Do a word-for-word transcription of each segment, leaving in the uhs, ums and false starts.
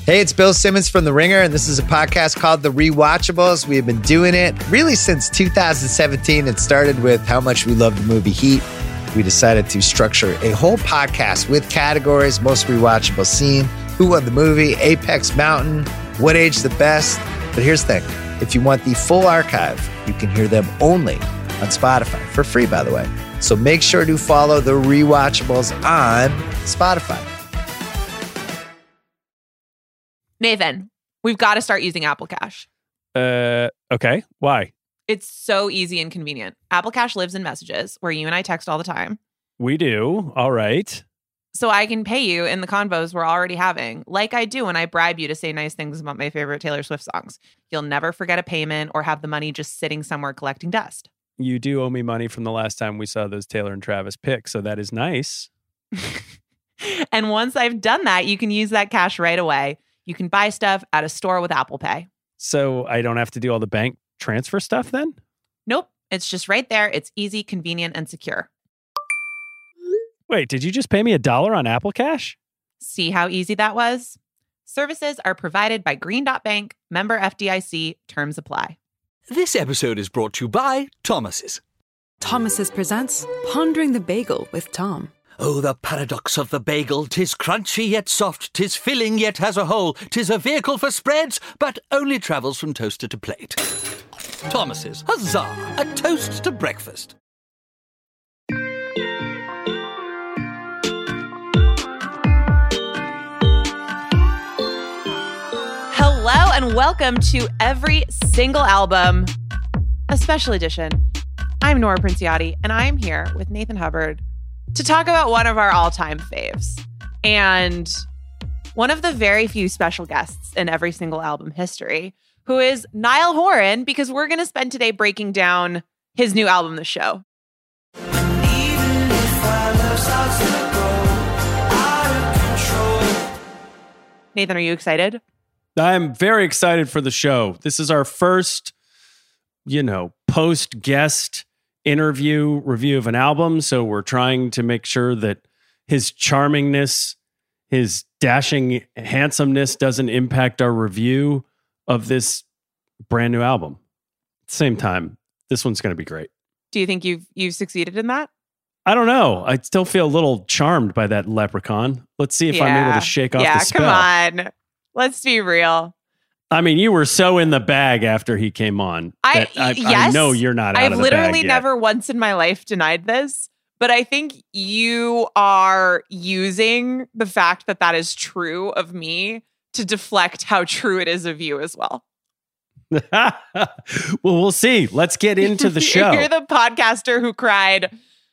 Hey, it's Bill Simmons from The Ringer, and this is a podcast called The Rewatchables. We have been doing it really since two thousand seventeen. It started with how much we love the movie Heat. We decided to structure a whole podcast with categories: most rewatchable scene, who won the movie, Apex Mountain, what age the best. But here's the thing. If you want the full archive, you can hear them only on Spotify, for free, by the way. So make sure to follow The Rewatchables on Spotify. Nathan, we've got to start using Apple Cash. Uh, okay. Why? It's so easy and convenient. Apple Cash lives in Messages, where you and I text all the time. We do. All right. So I can pay you in the convos we're already having, like I do when I bribe you to say nice things about my favorite Taylor Swift songs. You'll never forget a payment or have the money just sitting somewhere collecting dust. You do owe me money from the last time we saw those Taylor and Travis pics, so that is nice. And once I've done that, you can use that cash right away. You can buy stuff at a store with Apple Pay. So I don't have to do all the bank transfer stuff then? Nope. It's just right there. It's easy, convenient, and secure. Wait, did you just pay me a dollar on Apple Cash? See how easy that was? Services are provided by Green Dot Bank, member F D I C. Terms apply. This episode is brought to you by Thomas's. Thomas's presents Pondering the Bagel with Tom. Oh, the paradox of the bagel. 'Tis crunchy yet soft, 'tis filling yet has a hole. 'Tis a vehicle for spreads, but only travels from toaster to plate. Thomas's, huzzah, a toast to breakfast. Hello and welcome to Every Single Album, a special edition. I'm Nora Princiotti, and I'm here with Nathan Hubbard to talk about one of our all-time faves and one of the very few special guests in Every Single Album history, who is Niall Horan, because we're going to spend today breaking down his new album, The Show. Nathan, are you excited? I'm very excited for the show. This is our first, you know, post-guest interview review of an album, so we're trying to make sure that his charmingness, his dashing handsomeness doesn't impact our review of this brand new album. At the same time, this one's going to be great. Do you think you've you've succeeded in that? I don't know. I still feel a little charmed by that leprechaun. Let's see if yeah. I'm able to shake off yeah, the spell. Come on. Let's be real. I mean, you were so in the bag after he came on. I, I, yes, I know you're not out I've of the bag literally yet. never once in my life denied this, but I think you are using the fact that that is true of me to deflect how true it is of you as well. Well, we'll see. Let's get into the show. You're the podcaster who cried,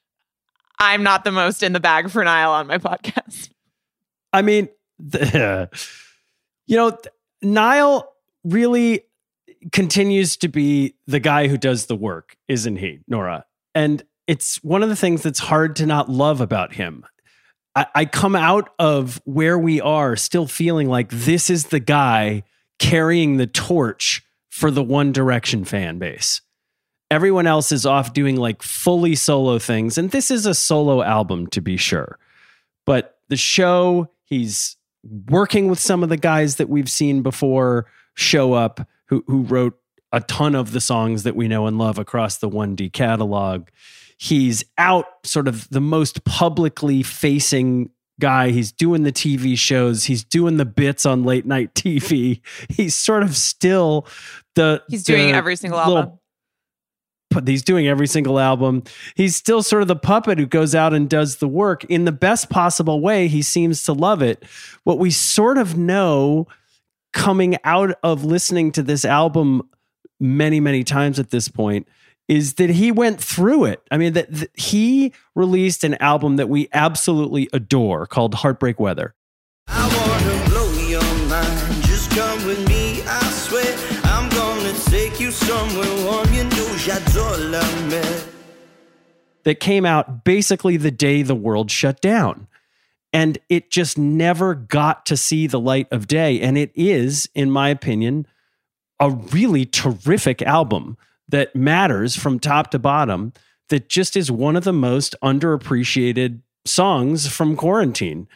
I'm not the most in the bag for Niall on my podcast. I mean, the, you know, Niall really continues to be the guy who does the work, isn't he, Nora? And it's one of the things that's hard to not love about him. I, I come out of where we are still feeling like this is the guy carrying the torch for the One Direction fan base. Everyone else is off doing like fully solo things. And this is a solo album, to be sure. But the show, he's working with some of the guys that we've seen before show up, who who wrote a ton of the songs that we know and love across the one D catalog. He's out sort of the most publicly facing guy. He's doing the T V shows. He's doing the bits on late night T V. He's sort of still the... He's doing the every single little, album. But he's doing every single album. He's still sort of the puppet who goes out and does the work in the best possible way. He seems to love it. What we sort of know coming out of listening to this album many, many times at this point is that he went through it. I mean, that, that he released an album that we absolutely adore called Heartbreak Weather. I want to blow your mind. Just come with me, I swear. I'm gonna take you somewhere warm. You know, j'adore la mer. That came out basically the day the world shut down. And it just never got to see the light of day. And it is, in my opinion, a really terrific album that matters from top to bottom, that just is one of the most underappreciated songs from quarantine.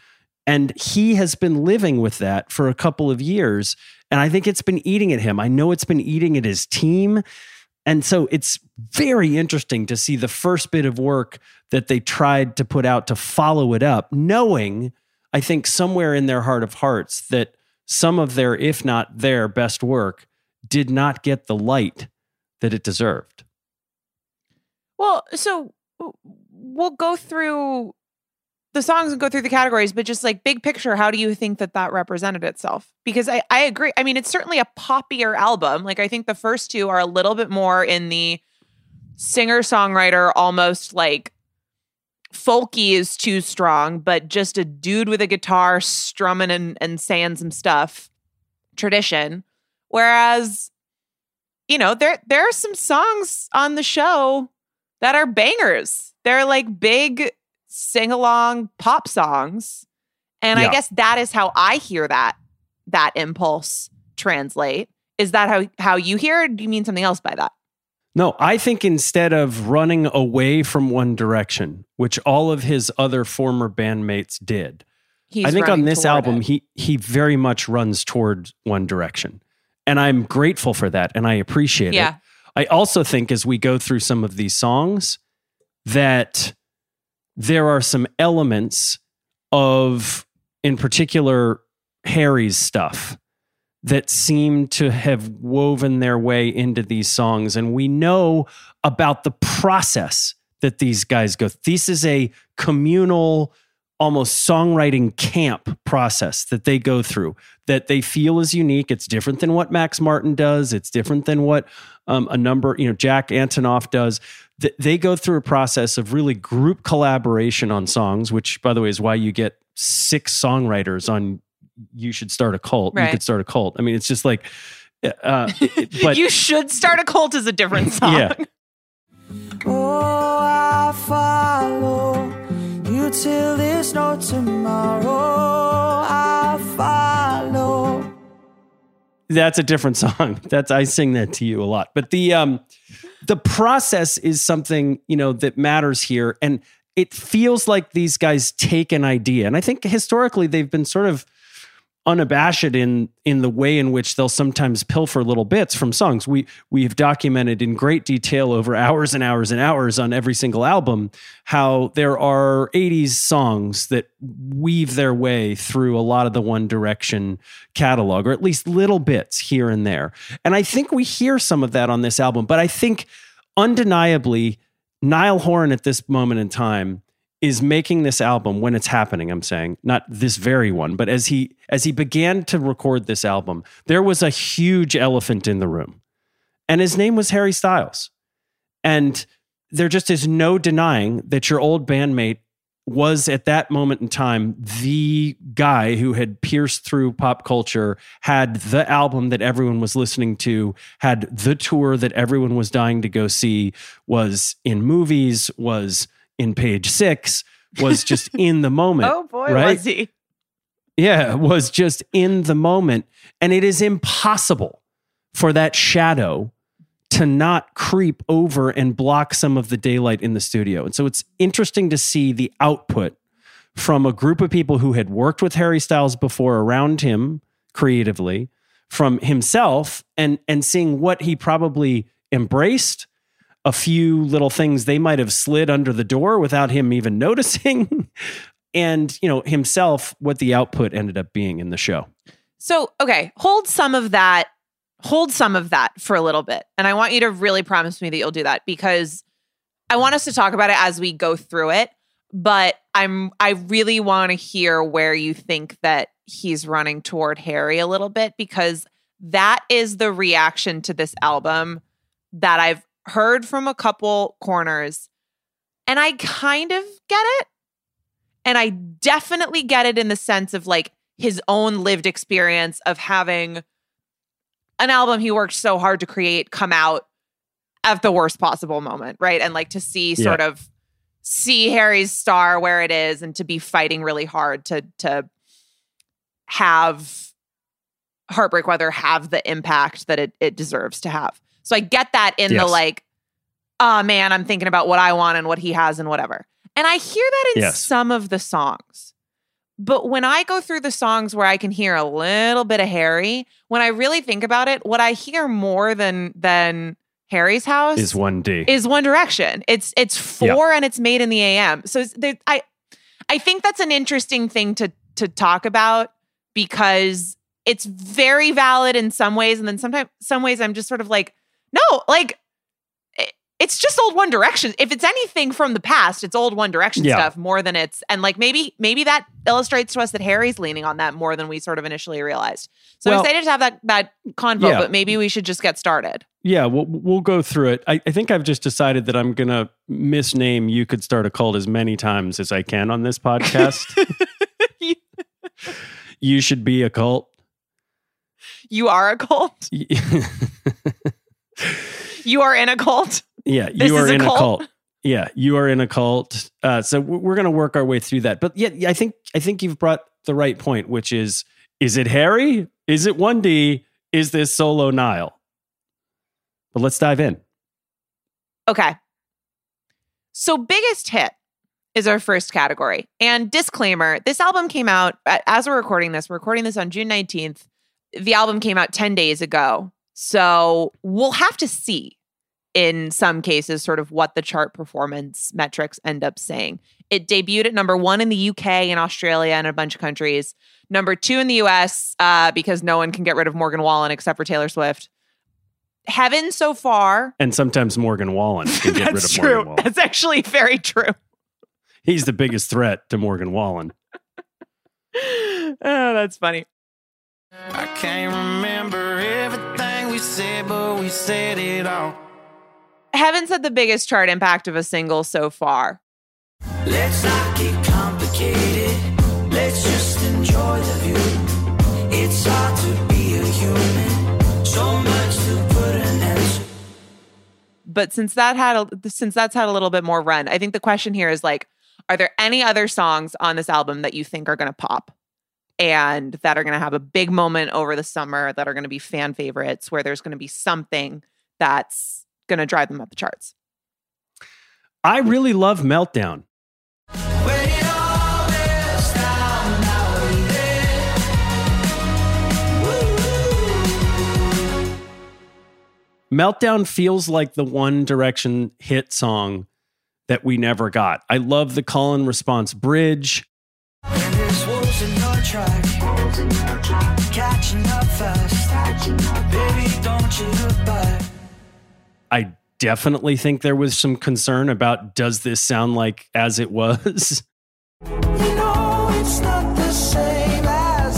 And he has been living with that for a couple of years. And I think it's been eating at him. I know it's been eating at his team. And so it's very interesting to see the first bit of work that they tried to put out to follow it up, knowing, I think somewhere in their heart of hearts, that some of their, if not their best work did not get the light that it deserved. Well, so we'll go through the songs and go through the categories, but just like big picture, how do you think that that represented itself? Because I, I agree. I mean, it's certainly a poppier album. Like, I think the first two are a little bit more in the singer-songwriter, almost like folky is too strong, but just a dude with a guitar strumming and, and saying some stuff tradition. Whereas, you know, there there are some songs on the show that are bangers. They're like big sing-along pop songs. And Yeah. I guess that is how I hear that that impulse translate. Is that how, how you hear it? Or do you mean something else by that? No, I think instead of running away from One Direction, which all of his other former bandmates did, He's I think on running this toward album, it. he he very much runs toward One Direction. And I'm grateful for that, and I appreciate Yeah. it. I also think as we go through some of these songs that there are some elements of, in particular, Harry's stuff that seem to have woven their way into these songs. And we know about the process that these guys go through. This is a communal, almost songwriting camp process that they go through that they feel is unique. It's different than what Max Martin does. It's different than what um, a number, you know, Jack Antonoff does. Th- they go through a process of really group collaboration on songs, which, by the way, is why you get six songwriters on You Should Start a Cult. Right. You could start a cult. I mean, it's just like, uh, it- but You Should Start a Cult is a different song. yeah. Oh, I follow you till there's no tomorrow. I follow. That's a different song. That's I sing that to you a lot. But the um the process is something, you know, that matters here. And it feels like these guys take an idea. And I think historically they've been sort of unabashed in in the way in which they'll sometimes pilfer little bits from songs. We we've documented in great detail over hours and hours and hours on every single album how there are eighties songs that weave their way through a lot of the One Direction catalog, or at least little bits here and there. And I think we hear some of that on this album, but I think undeniably Niall Horan at this moment in time is making this album when it's happening. I'm saying not this very one, but as he as he began to record this album, there was a huge elephant in the room, and his name was Harry Styles. And there just is no denying that your old bandmate was at that moment in time the guy who had pierced through pop culture, had the album that everyone was listening to, had the tour that everyone was dying to go see, was in movies, was in Page Six, was just in the moment. Oh boy, right? was he. Yeah, was just in the moment. And it is impossible for that shadow to not creep over and block some of the daylight in the studio. And so it's interesting to see the output from a group of people who had worked with Harry Styles before around him creatively, from himself, and, and seeing what he probably embraced, a few little things they might have slid under the door without him even noticing, and, you know, himself, what the output ended up being in the show. So, okay, hold some of that, hold some of that for a little bit. And I want you to really promise me that you'll do that, because I want us to talk about it as we go through it. But I'm, I really want to hear where you think that he's running toward Harry a little bit, because that is the reaction to this album that I've heard from a couple corners. And I kind of get it. And I definitely get it in the sense of like his own lived experience of having an album he worked so hard to create come out at the worst possible moment, right? And like to see sort Yeah. of see Harry's star where it is, and to be fighting really hard to to have Heartbreak Weather have the impact that it it deserves to have. So I get that in Yes. the like, oh man, I'm thinking about what I want and what he has and whatever. And I hear that in Yes. some of the songs. But when I go through the songs where I can hear a little bit of Harry, when I really think about it, what I hear more than than Harry's House is one D. Is One Direction. It's it's four yeah. and it's made in the A M. So there, I I think that's an interesting thing to to talk about because it's very valid in some ways, and then sometimes some ways I'm just sort of like, no, like it, it's just old One Direction. If it's anything from the past, it's old One Direction yeah. stuff more than it's and like maybe maybe that illustrates to us that Harry's leaning on that more than we sort of initially realized. So well, I'm excited to have that that convo, yeah. but maybe we should just get started. Yeah, we'll we'll go through it. I, I think I've just decided that I'm gonna misname "You Could Start a Cult" as many times as I can on this podcast. You should be a cult. You are a cult. You are in a cult. Yeah, you this are in a cult? a cult. Yeah, you are in a cult. Uh, so we're going to work our way through that. But yeah, I think I think you've brought the right point, which is: is it Harry? Is it one D? Is this solo Niall? But let's dive in. Okay. So biggest hit is our first category. And disclaimer: this album came out as we're recording this. We're recording this on June nineteenth. The album came out ten days ago. So we'll have to see in some cases sort of what the chart performance metrics end up saying. It debuted at number one in the U K and Australia and a bunch of countries. Number two in the U S uh, because no one can get rid of Morgan Wallen except for Taylor Swift. Heaven so far. And sometimes Morgan Wallen can get rid of true. Morgan Wallen. That's actually very true. He's the biggest threat to Morgan Wallen. Oh, that's funny. I can't remember everything we said, but we said it all. Heaven's had the biggest chart impact of a single so far. Let's not get complicated. Let's just enjoy the view. It's hard to be a human. So much to put an end to. But since that had a, since that's had a little bit more run, I think the question here is like, are there any other songs on this album that you think are going to pop and that are going to have a big moment over the summer that are going to be fan favorites where there's going to be something that's going to drive them up the charts? I really love Meltdown. When it all melts down, now we're there. Woo. Meltdown feels like the One Direction hit song that we never got. I love the call and response bridge. When there's wolves in your track, catching up fast, baby, don't you look back. I definitely think there was some concern about, does this sound like As It Was? You know it's not the same as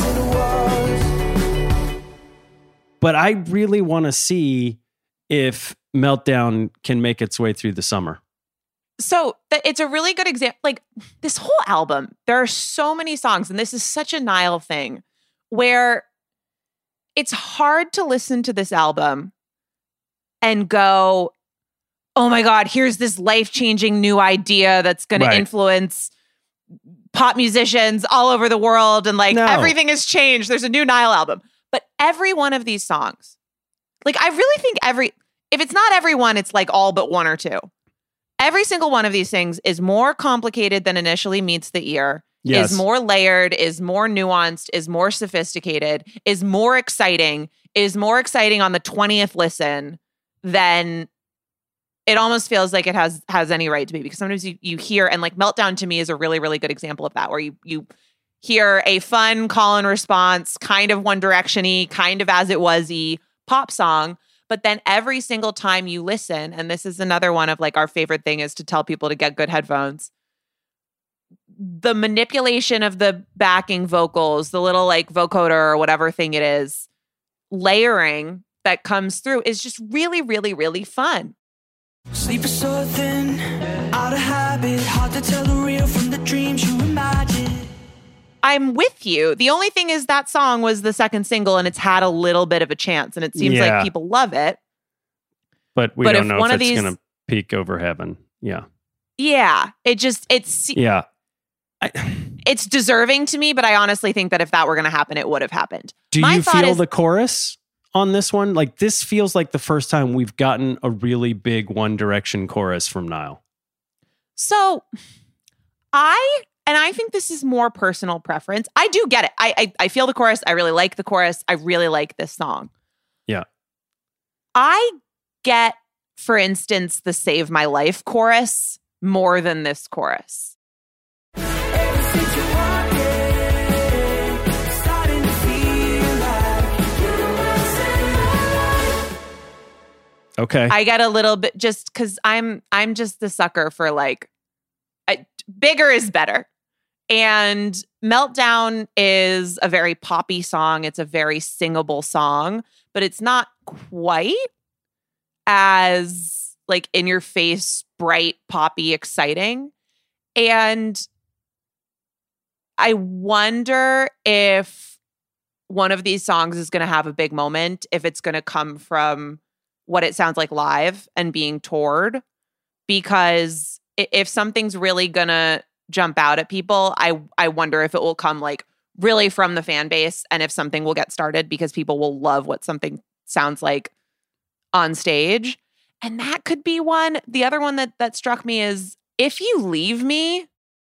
it was. But I really want to see if Meltdown can make its way through the summer. So th- it's a really good example. Like this whole album, there are so many songs, and this is such a Niall thing, where it's hard to listen to this album and go, oh my God, here's this life-changing new idea that's going Right. to influence pop musicians all over the world. And like No. everything has changed. There's a new Niall album. But every one of these songs, like I really think every, if it's not every one, it's like all but one or two. Every single one of these things is more complicated than initially meets the ear, Yes. is more layered, is more nuanced, is more sophisticated, is more exciting, is more exciting on the twentieth listen than it almost feels like it has has any right to be. Because sometimes you, you hear, and like Meltdown to me is a really, really good example of that, where you you hear a fun call and response, kind of One Direction-y, kind of As It Was-y pop song. But then every single time you listen, and this is another one of like our favorite thing is to tell people to get good headphones. The manipulation of the backing vocals, the little like vocoder or whatever thing it is, layering that comes through is just really, really, really fun. Sleep is so thin, out of habit, hard to tell the real from the dreams you imagine. I'm with you. The only thing is that song was the second single and it's had a little bit of a chance and it seems Yeah. like people love it. But we But don't if know one if of it's these- going to peak over Heaven. Yeah. Yeah, it just, it's, Yeah. I, it's deserving to me, but I honestly think that if that were going to happen, it would have happened. do My you thought feel is- the chorus on this one? Like, this feels like the first time we've gotten a really big One Direction chorus from Niall. So I and I think this is more personal preference. I do get it. I, I I feel the chorus. I really like the chorus. I really like this song. Yeah. I get, for instance, the Save My Life chorus more than this chorus. Ever since you walked in, starting to feel like you're my Save My Life. Okay. I get a little bit just because I'm I'm just the sucker for like I, bigger is better. And Meltdown is a very poppy song. It's a very singable song, but it's not quite as like in your face, bright, poppy, exciting. And I wonder if one of these songs is going to have a big moment, if it's going to come from what it sounds like live and being toured, because if something's really going to jump out at people, I I wonder if it will come like really from the fan base, and if something will get started because people will love what something sounds like on stage. And that could be one. The other one that that struck me is If You Leave Me.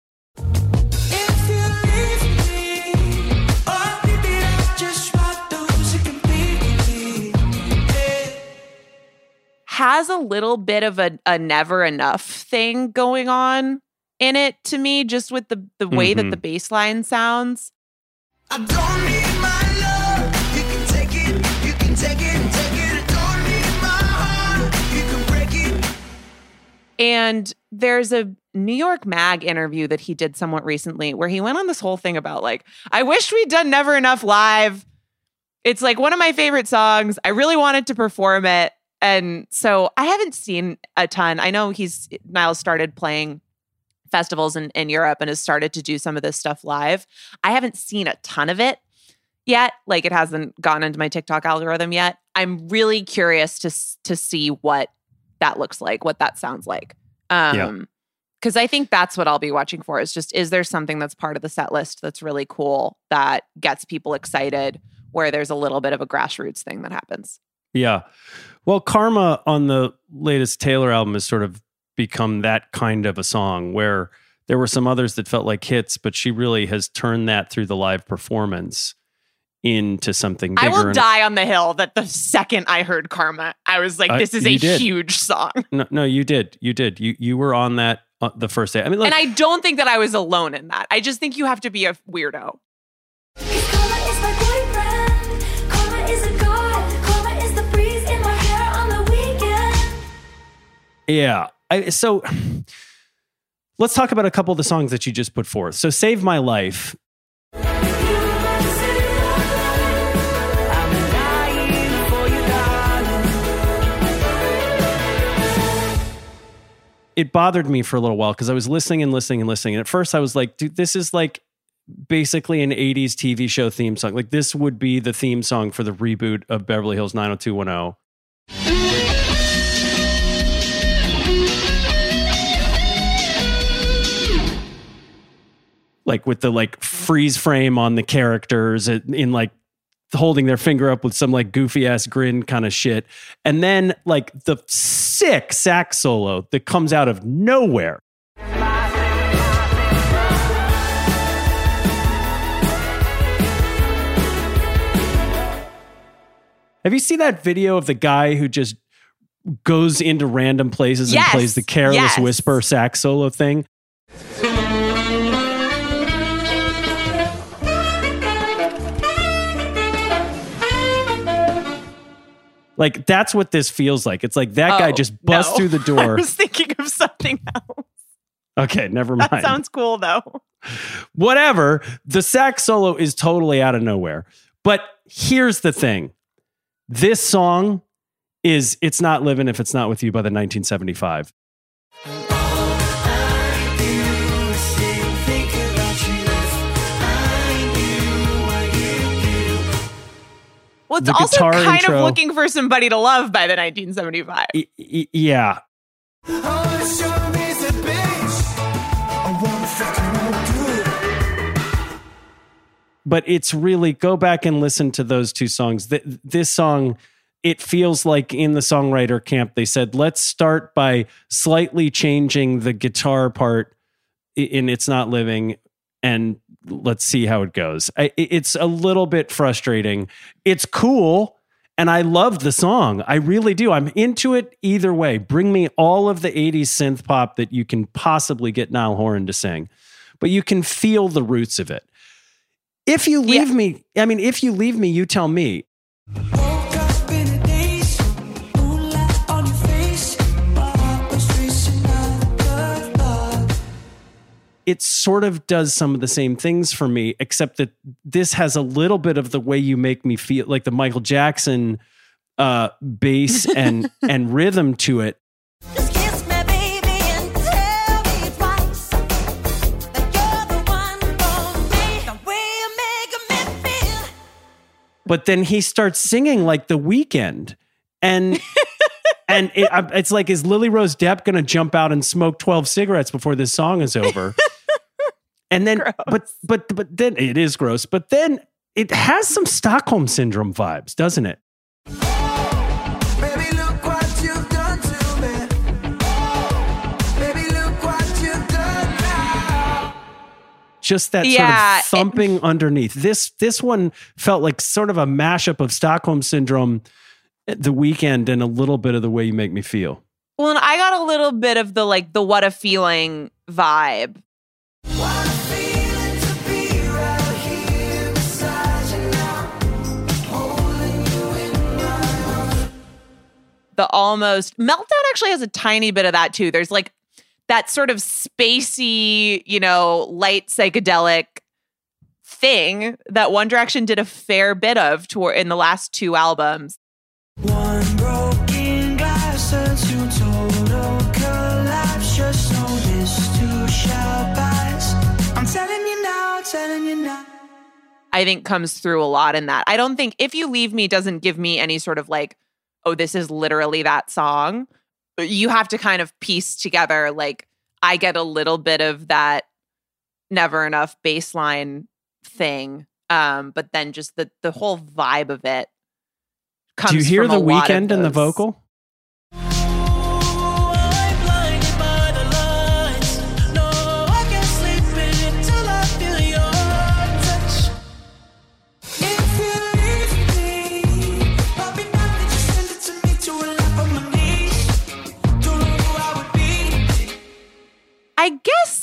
If you leave me, oh baby, that's just what the music can be. Yeah. Has a little bit of a, a never enough thing going on in it to me, just with the, the way Mm-hmm. that the bass line sounds. I don't need my love. You can take it, you can take it, take it. I don't need my heart. You can break it. And there's a New York Mag interview that he did somewhat recently where he went on this whole thing about like, I wish we'd done Never Enough live. It's like one of my favorite songs. I really wanted to perform it. And so I haven't seen a ton. I know he's Niall started playing festivals in, in Europe and has started to do some of this stuff live. I haven't seen a ton of it yet. Like it hasn't gone into my TikTok algorithm yet. I'm really curious to to see what that looks like, what that sounds like. Um, Yeah. Because I think that's what I'll be watching for is just, is there something that's part of the set list that's really cool that gets people excited, where there's a little bit of a grassroots thing that happens? Yeah. Well, Karma on the latest Taylor album has sort of become that kind of a song where there were some others that felt like hits, but she really has turned that through the live performance into something bigger. I will And- die on the hill that the second I heard Karma, I was like, Uh, this is a you did. huge song. No, no, you did. You did. You you were on that uh, the first day. I mean, look, And I don't think that I was alone in that. I just think you have to be a weirdo. Cause karma is my boyfriend. Karma is a god. Karma is the breeze in my hair on the weekend. yeah. I, so let's talk about a couple of the songs that you just put forth. So Save My Life. I'm dying for you, darling. It bothered me for a little while because I was listening and listening and listening. And at first I was like, dude, this is like basically an eighties T V show theme song. Like this would be the theme song for the reboot of Beverly Hills nine oh two one oh. Like with the like freeze frame on the characters in, in like holding their finger up with some like goofy ass grin kind of shit. And then like the sick sax solo that comes out of nowhere. Have you seen that video of the guy who just goes into random places Yes, and plays the Careless yes. Whisper sax solo thing? Like, that's what this feels like. It's like that guy Oh, just busts no. through the I door. was thinking of something else. Okay, never mind. That sounds cool, though. Whatever. The sax solo is totally out of nowhere. But here's the thing. This song is It's Not Living If It's Not With You by the nineteen seventy-five. Well, it's The also guitar kind intro. of looking for somebody to love by the nineteen seventy-five. Y- y- yeah. But it's really, go back and listen to those two songs. Th- this song, it feels like in the songwriter camp, they said, let's start by slightly changing the guitar part in It's Not Living and let's see how it goes. I, it's a little bit frustrating. It's cool. And I love the song. I really do. I'm into it either way. Bring me all of the eighties synth pop that you can possibly get Niall Horan to sing. But you can feel the roots of it. If you leave Yeah. me, I mean, if you leave me, you tell me. Woke up in a daze, moonlight on your face, my heart was racing out of blood. It sort of does some of the same things for me, except that this has a little bit of the way you make me feel, like the Michael Jackson uh, bass and and rhythm to it. Just kiss me, baby, and tell me twice that you're the one for me. The way you make me feel. But then he starts singing like The Weeknd, and and it, I- it's like, is Lily Rose Depp going to jump out and smoke twelve cigarettes before this song is over? And then, but but but then it is gross. But then it has some Stockholm Syndrome vibes, doesn't it? Baby, look what you've done to me. Baby, look what you've done now. Just that Yeah, sort of thumping underneath. This this one felt like sort of a mashup of Stockholm Syndrome, The Weeknd, and a little bit of The Way You Make Me Feel. Well, and I got a little bit of the like the what a feeling vibe. What a feeling to be right here beside you now, holding you in my arms. The almost Meltdown actually has a tiny bit of that too. There's like that sort of spacey, you know, light psychedelic thing that One Direction did a fair bit of toward in the last two albums. One broken glass turns to total collapse. Just know this too shall pass. I'm telling you now, telling you now. I think comes through a lot in that. I don't think If You Leave Me doesn't give me any sort of like, oh, this is literally that song. You have to kind of piece together, like, I get a little bit of that Never Enough baseline thing. Um, but then just the the whole vibe of it comes Do you hear from The a lot of Weeknd in the those- vocal? I'm blinded by the lights. No, I can't sleep until I feel your touch. If you leave me, I'll be back and just send it to me to a lap on my knees. Don't know who I would be. I guess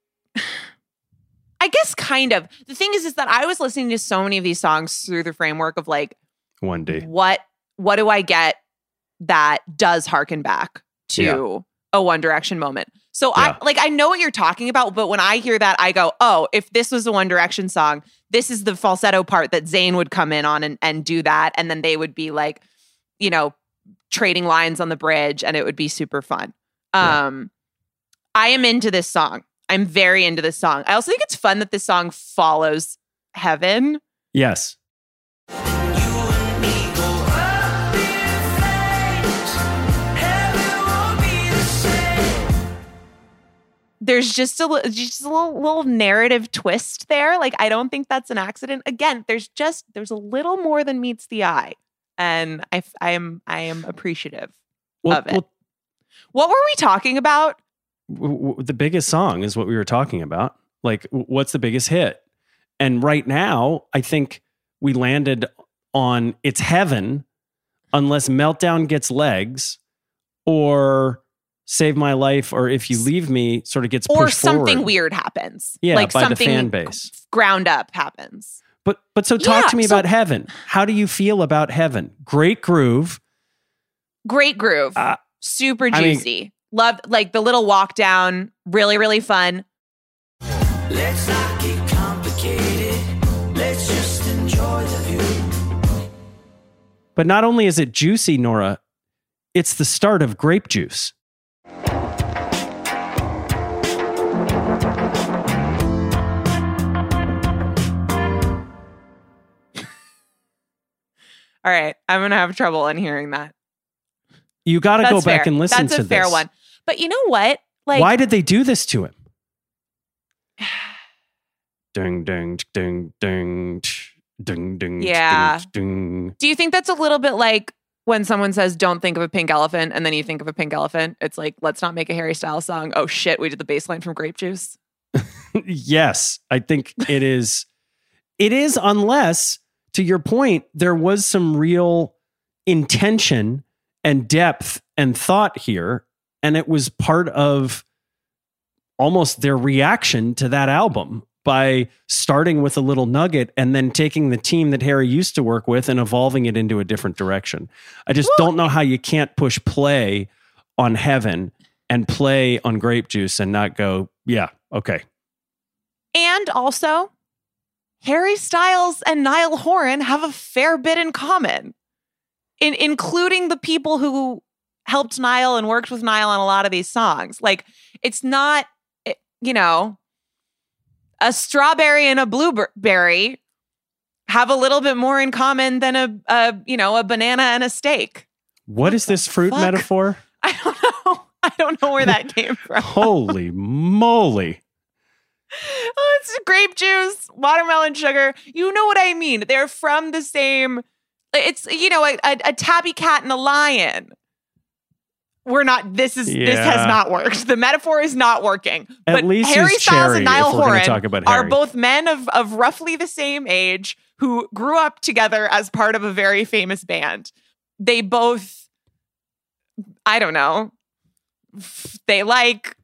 I guess kind of. The thing is is that I was listening to so many of these songs through the framework of like, One day. what what do I get that does harken back to Yeah. a One Direction moment? So Yeah. I like I know what you're talking about, but when I hear that, I go, oh, if this was a One Direction song, this is the falsetto part that Zayn would come in on and, and do that, and then they would be like, you know, trading lines on the bridge, and it would be super fun. Yeah. Um, I am into this song. I'm very into this song. I also think it's fun that this song follows Heaven. Yes. You and me go up in flames. Heaven won't be the same. There's just a li- just a little, little narrative twist there. Like, I don't think that's an accident. Again, there's just there's a little more than meets the eye, and I f- I am I am appreciative Well, of it. well What were we talking about? w- w- the biggest song is what we were talking about. Like, w- what's the biggest hit? And right now, I think we landed on It's Heaven, unless Meltdown gets legs, or Save My Life, or If You Leave Me sort of gets Or pushed something forward. weird happens. Yeah, like by the something fan base. ground up happens. But but so talk Yeah, to me so- about Heaven. How do you feel about Heaven? Great groove. Great groove. Uh, Super I mean- juicy. Loved like the little walk down. Really, really fun. Let's not get complicated. Let's just enjoy the view. But not only is it juicy, Nora, it's the start of Grape Juice. All right. I'm going to have trouble in hearing that. You got to That's go back fair. and listen That's to a fair this. one. But you know what? Like, Why did they do this to him? Ding, ding, ding, ding, tch, ding, ding, Yeah. ding, ding. do you think that's a little bit like when someone says, don't think of a pink elephant, and then you think of a pink elephant? It's like, let's not make a Harry Styles song. Oh shit, we did the bass line from Grape Juice. Yes, I think it is. It is, unless, to your point, there was some real intention and depth and thought here, and it was part of almost their reaction to that album by starting with a little nugget and then taking the team that Harry used to work with and evolving it into a different direction. I just don't know how you can't push play on Heaven and play on Grape Juice and not go, yeah, okay. And also, Harry Styles and Niall Horan have a fair bit in common, in including the people who helped Niall and worked with Niall on a lot of these songs. Like, it's not, you know, a strawberry and a blueberry have a little bit more in common than a, a you know, a banana and a steak. What is this fruit fuck? metaphor? I don't know. I don't know where that came from. Holy moly. Oh, it's grape juice, watermelon sugar. You know what I mean? They're from the same. It's, you know, a, a, a tabby cat and a lion. We're not. This is this Yeah. has not worked. The metaphor is not working. At but least Harry he's Styles cherry, and Niall if we're gonna Horan talk about are Harry. both men of of roughly the same age who grew up together as part of a very famous band. They both, I don't know, they like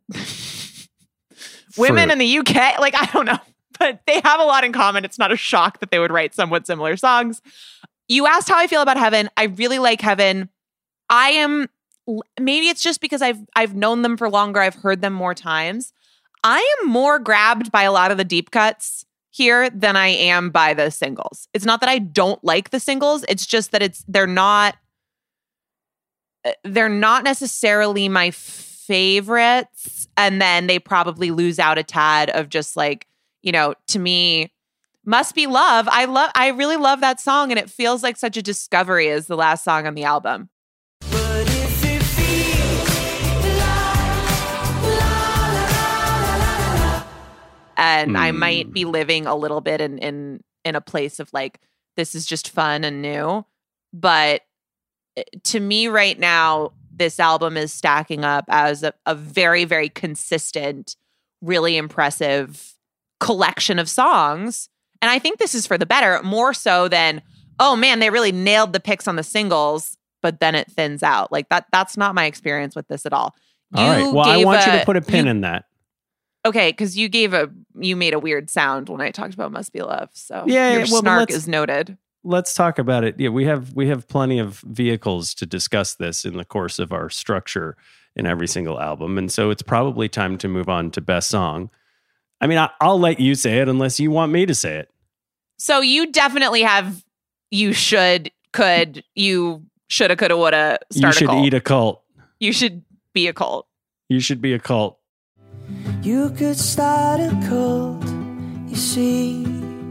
women Fruit. in the U K. Like, I don't know, but they have a lot in common. It's not a shock that they would write somewhat similar songs. You asked how I feel about Heaven. I really like Heaven. I am, maybe it's just because I've I've known them for longer. I've heard them more times. I am more grabbed by a lot of the deep cuts here than I am by the singles. It's not that I don't like the singles. It's just that it's they're not they're not necessarily my favorites. And then they probably lose out a tad of just like, you know, to me, Must Be Love. I love I really love that song, and it feels like such a discovery as the last song on the album. But if it feels like la, la, la, la, la, la. And I Hmm. might be living a little bit in in in a place of like, this is just fun and new. But to me right now, this album is stacking up as a, a very, very consistent, really impressive collection of songs. And I think this is for the better, more so than, oh man, they really nailed the picks on the singles, but then it thins out. Like that, that's not my experience with this at all. All right. You Well, I gave want you a- to put a pin you- in that. Okay, because you gave a, you made a weird sound when I talked about Must Be Love. So Yeah, your yeah, well, but snark let's- is noted. Let's talk about it. Yeah, we have we have plenty of vehicles to discuss this in the course of our structure in every single album, and so it's probably time to move on to best song. I mean, I, I'll let you say it unless you want me to say it. So you definitely have, you should, could, you shoulda, coulda, woulda, You start a should cult. eat a cult. You should be a cult. You should be a cult. You could start a cult, you see.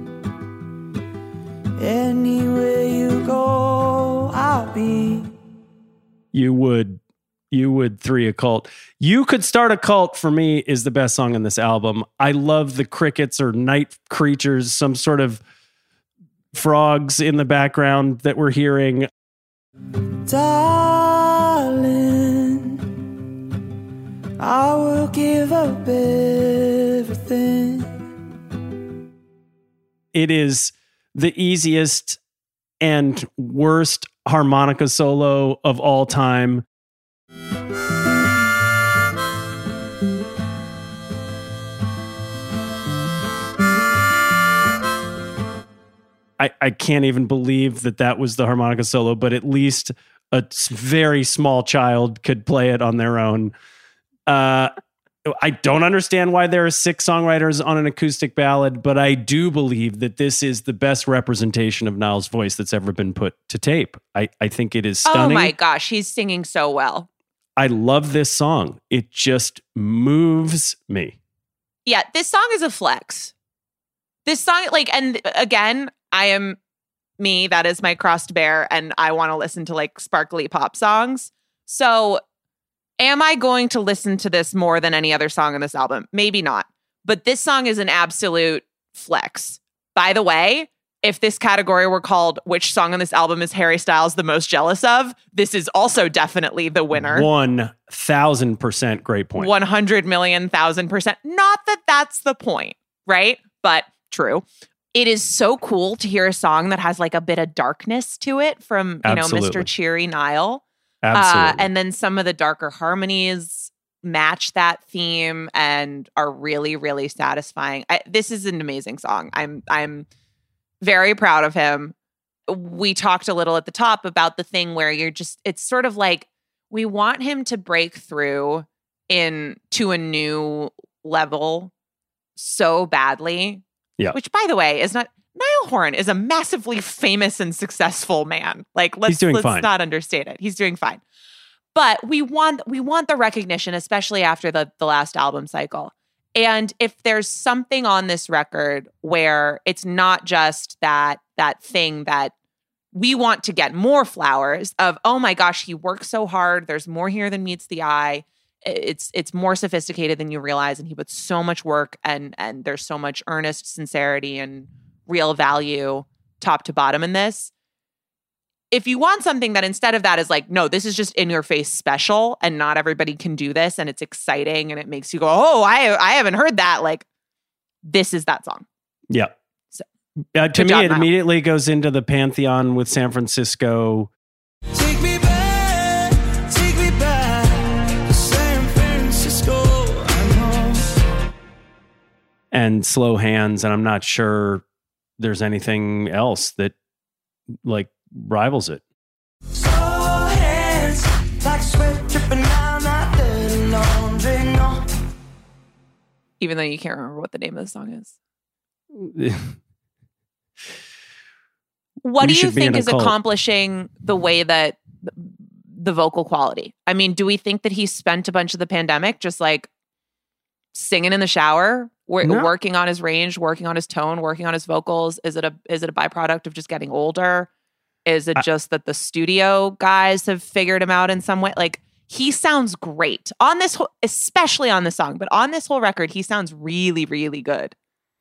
Anywhere you go, I'll be. You would you would three a cult. You Could Start a Cult for me is the best song on this album. I love the crickets or night creatures, some sort of frogs in the background that we're hearing. Darling, I will give up everything. It is the easiest and worst harmonica solo of all time. I, I can't even believe that that was the harmonica solo, but at least a s- very small child could play it on their own. Uh, I don't understand why there are six songwriters on an acoustic ballad, but I do believe that this is the best representation of Niall's voice that's ever been put to tape. I, I think it is stunning. Oh my gosh, he's singing so well. I love this song. It just moves me. Yeah, this song is a flex. This song, like, and again, I am me, that is my crossed bear, and I want to listen to like sparkly pop songs. So am I going to listen to this more than any other song on this album? Maybe not. But this song is an absolute flex. By the way, if this category were called which song on this album is Harry Styles the most jealous of, this is also definitely the winner. One thousand percent great point. one hundred million thousand percent. Not that that's the point, right? But true. It is so cool to hear a song that has like a bit of darkness to it from, you know, Absolutely. Mister Cheery Niall. Absolutely. Uh, and then some of the darker harmonies match that theme and are really, really satisfying. I, this is an amazing song. I'm, I'm very proud of him. We talked a little at the top about the thing where you're just, it's sort of like we want him to break through in to a new level so badly. Yeah. Which, by the way, is not, Niall Horan is a massively famous and successful man. Like, let's, He's doing let's fine. not understate it. He's doing fine. But we want we want the recognition, especially after the, the last album cycle. And if there's something on this record where it's not just that that thing that we want to get more flowers of, oh my gosh, he works so hard. There's more here than meets the eye. It's it's more sophisticated than you realize, and he puts so much work and and there's so much earnest sincerity and real value top to bottom in this. If you want something that instead of that is like, no, this is just in your face special and not everybody can do this and it's exciting and it makes you go, oh, I I haven't heard that. Like, this is that song. Yeah. So, Uh, to good me, job, it Niall. immediately goes into the pantheon with San Francisco. Take me back, take me back to San Francisco. I know. And Slow Hands, and I'm not sure there's anything else that like rivals it. So hands like sweat dripping down that dirty laundry. No. Even though you can't remember what the name of the song is. What We do you should be in think a is cult. accomplishing the way that the vocal quality? I mean, do we think that he spent a bunch of the pandemic just like singing in the shower, wor- No. working on his range, working on his tone, working on his vocals? Is it a is it a byproduct of just getting older? Is it I- just that the studio guys have figured him out in some way? Like, he sounds great on this, whole, especially on this song, but on this whole record, he sounds really, really good.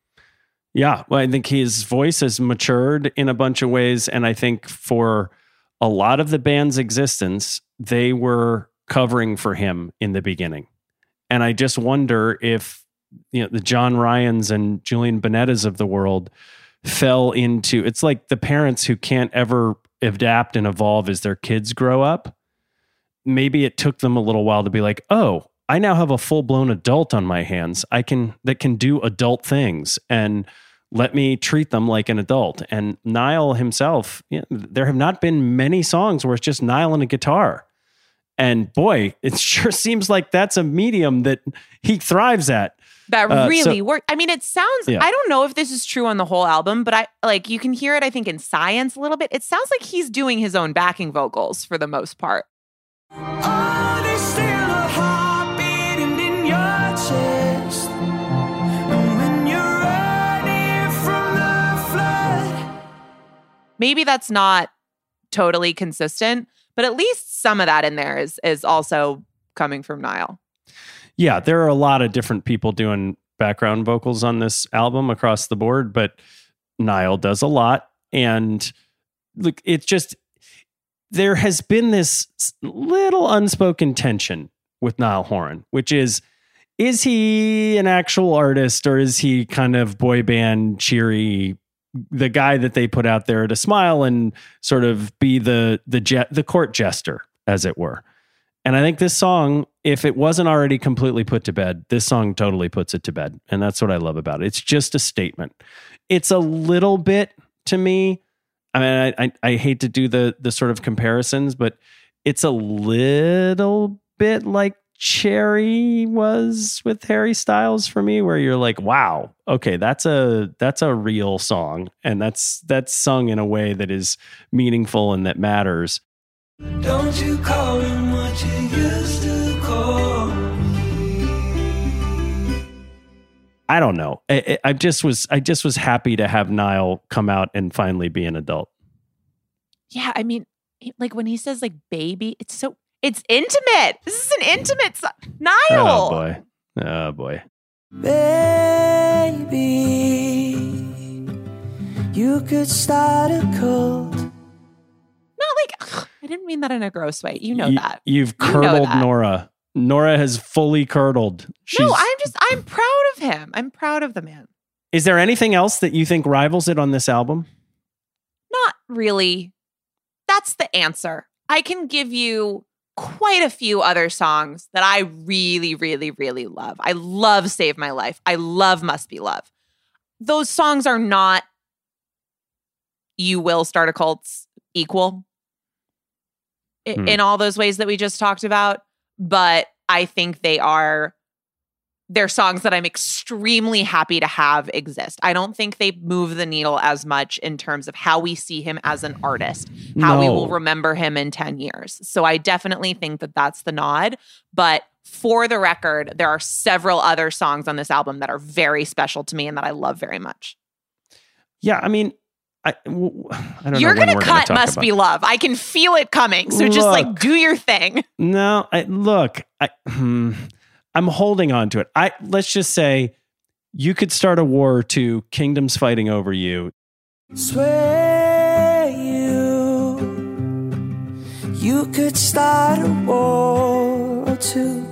Yeah, well, I think his voice has matured in a bunch of ways. And I think for a lot of the band's existence, they were covering for him in the beginning. And I just wonder if, you know, the John Ryans and Julian Bonettas of the world fell into, it's like the parents who can't ever adapt and evolve as their kids grow up. Maybe it took them a little while to be like, oh, I now have a full-blown adult on my hands. I can, that can do adult things, and let me treat them like an adult. And Niall himself, you know, there have not been many songs where it's just Niall and a guitar. And boy, it sure seems like that's a medium that he thrives at. That Uh, really so- worked. I mean, it sounds, Yeah. I don't know if this is true on the whole album, but I like, you can hear it, I think, in Science a little bit. It sounds like he's doing his own backing vocals for the most part. Oh, there's still a heart beating in your chest. And when you're running from the flood. Maybe that's not totally consistent, but at least some of that in there is is also coming from Niall. Yeah, there are a lot of different people doing background vocals on this album across the board, but Niall does a lot. And look, it's just, there has been this little unspoken tension with Niall Horan, which is, is he an actual artist, or is he kind of boy band cheery, the guy that they put out there to smile and sort of be the the je- the court jester, as it were? And I think this song, if it wasn't already completely put to bed, this song totally puts it to bed. And that's what I love about it. It's just a statement. It's a little bit, to me, I mean, I, I, I hate to do the the sort of comparisons, but it's a little bit like Cherry was with Harry Styles for me, where you're like, wow, okay, that's a that's a real song. And that's that's sung in a way that is meaningful and that matters. Don't you call him what you used to call me. I don't know. I, I just was I just was happy to have Niall come out and finally be an adult. Yeah, I mean, like when he says like baby, it's so, it's intimate. This is an intimate song. Niall. Oh boy. Oh boy. Baby, You could start a cult. Not like, ugh, I didn't mean that in a gross way. You know You- that. You've You know curdled that. Nora. Nora has fully curdled. She's, No, I'm just, I'm proud of him. I'm proud of the man. Is there anything else that you think rivals it on this album? Not really. That's the answer. I can give you quite a few other songs that I really, really, really love. I love Save My Life. I love Must Be Love. Those songs are not You Will Start a Cult's equal i- Hmm. in all those ways that we just talked about. But I think they are, they're songs that I'm extremely happy to have exist. I don't think they move the needle as much in terms of how we see him as an artist, how we No. will remember him in ten years. So I definitely think that that's the nod. But for the record, there are several other songs on this album that are very special to me and that I love very much. Yeah, I mean, I, w- I don't You're know when going we're to gonna cut talk Must about- Be Love. I can feel it coming. So just like Look. do your thing. No, I, look, I, hmm, I'm holding on to it. I let's just say you could start a war to Kingdoms fighting over you. Swear you, you could start a war or two.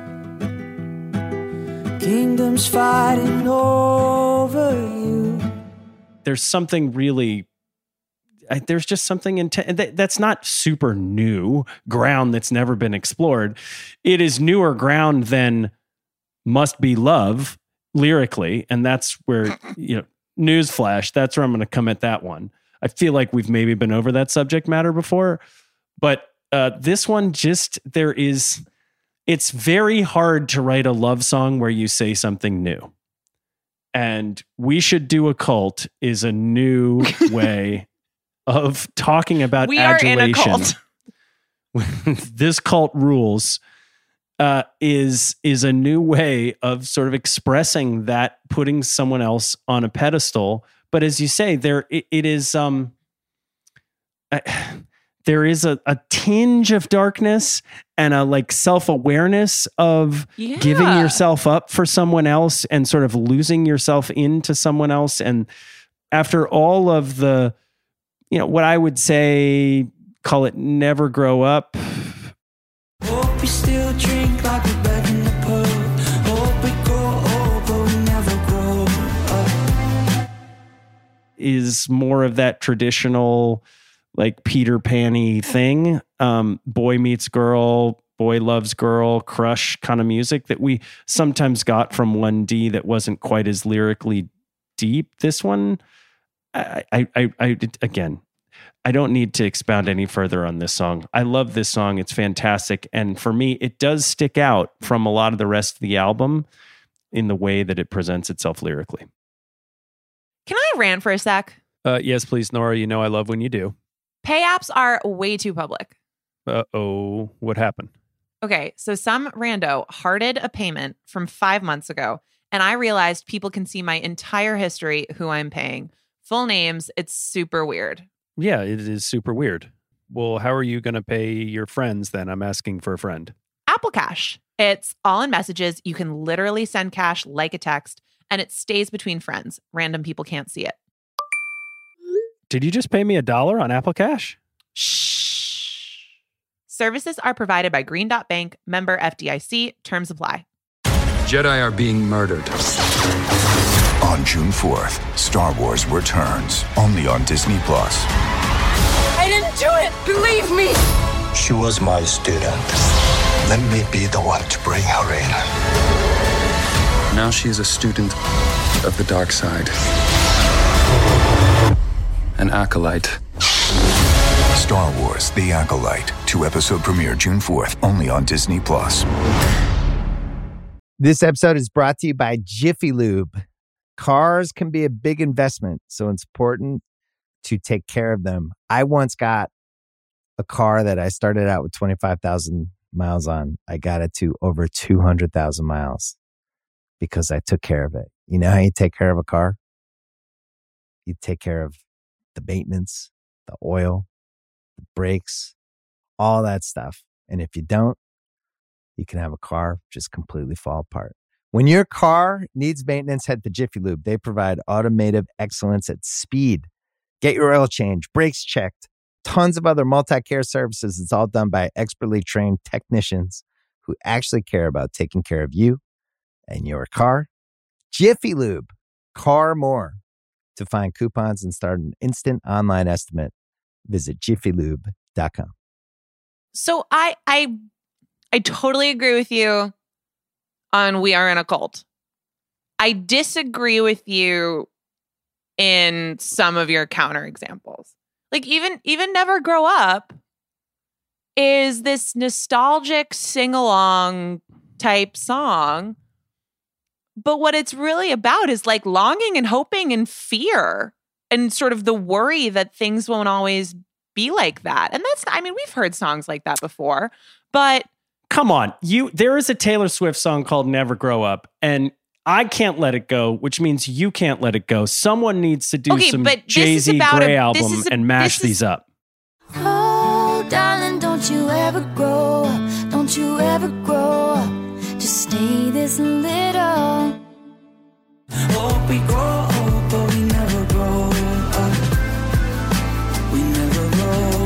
Kingdoms fighting over you. There's something really. I, there's just something inten- that, that's not super new ground that's never been explored. It is newer ground than Must Be Love lyrically, and that's where, you know, newsflash, that's where I'm going to come at that one. I feel like we've maybe been over that subject matter before, but uh, this one just, there is, it's very hard to write a love song where you say something new. And We Should Do a Cult is a new way of talking about We are in a adulation. cult. This cult rules uh, is is a new way of sort of expressing that, putting someone else on a pedestal. But as you say, there it, it is. Um, uh, there is a, a tinge of darkness and a like self awareness of Yeah. giving yourself up for someone else and sort of losing yourself into someone else. And after all of the, you know, what I would say, call it never grow up, Hope we still drink like we're back in the pub. Hope we grow old, but we never grow up. is more of that traditional, like Peter Pan-y thing. Um, boy meets girl, boy loves girl, crush kind of music that we sometimes got from one D that wasn't quite as lyrically deep. This one, I, I, I, I again, I don't need to expound any further on this song. I love this song. It's fantastic. And for me, it does stick out from a lot of the rest of the album in the way that it presents itself lyrically. Can I rant for a sec? Uh, yes, please, Nora. You know I love when you do. Pay apps are way too public. Uh-oh. What happened? Okay, so some rando hearted a payment from five months ago, and I realized people can see my entire history, who I'm paying, full names. It's super weird. Yeah, it is super weird. Well, how are you going to pay your friends then? I'm asking for a friend. Apple Cash. It's all in messages. You can literally send cash like a text, and it stays between friends. Random people can't see it. Did you just pay me a dollar on Apple Cash? Shh. Services are provided by Green Dot Bank, member F D I C. Terms apply. Jedi are being murdered. On June fourth, Star Wars returns, only on Disney Plus. I didn't do it! Believe me! She was my student. Let me be the one to bring her in. Now she is a student of the dark side. An acolyte. Star Wars: The Acolyte, two-episode premiere June fourth, only on Disney Plus. This episode is brought to you by Jiffy Lube. Cars can be a big investment, so it's important to take care of them. I once got a car that I started out with twenty-five thousand miles on. I got it to over two hundred thousand miles because I took care of it. You know how you take care of a car? You take care of the maintenance, the oil, the brakes, all that stuff. And if you don't, you can have a car just completely fall apart. When your car needs maintenance, head to Jiffy Lube. They provide automotive excellence at speed. Get your oil change, brakes checked, tons of other multi-care services. It's all done by expertly trained technicians who actually care about taking care of you and your car. Jiffy Lube, car more. To find coupons and start an instant online estimate, visit jiffy lube dot com. So I I I totally agree with you on We Are in a Cult. I disagree with you in some of your counterexamples. Like even even Never Grow Up is this nostalgic sing-along type song. But what it's really about is like longing and hoping and fear and sort of the worry that things won't always be like that. And that's, I mean, we've heard songs like that before, but come on, you. There is a Taylor Swift song called Never Grow Up, and I can't let it go, which means you can't let it go. Someone needs to do okay, some but this is Jay-Z about Grey a- album this is a- and mash this is- these up. Oh, darling, don't you ever grow up. Don't you ever grow up. Just stay this little. Oh, we grow old, but we never grow up. We never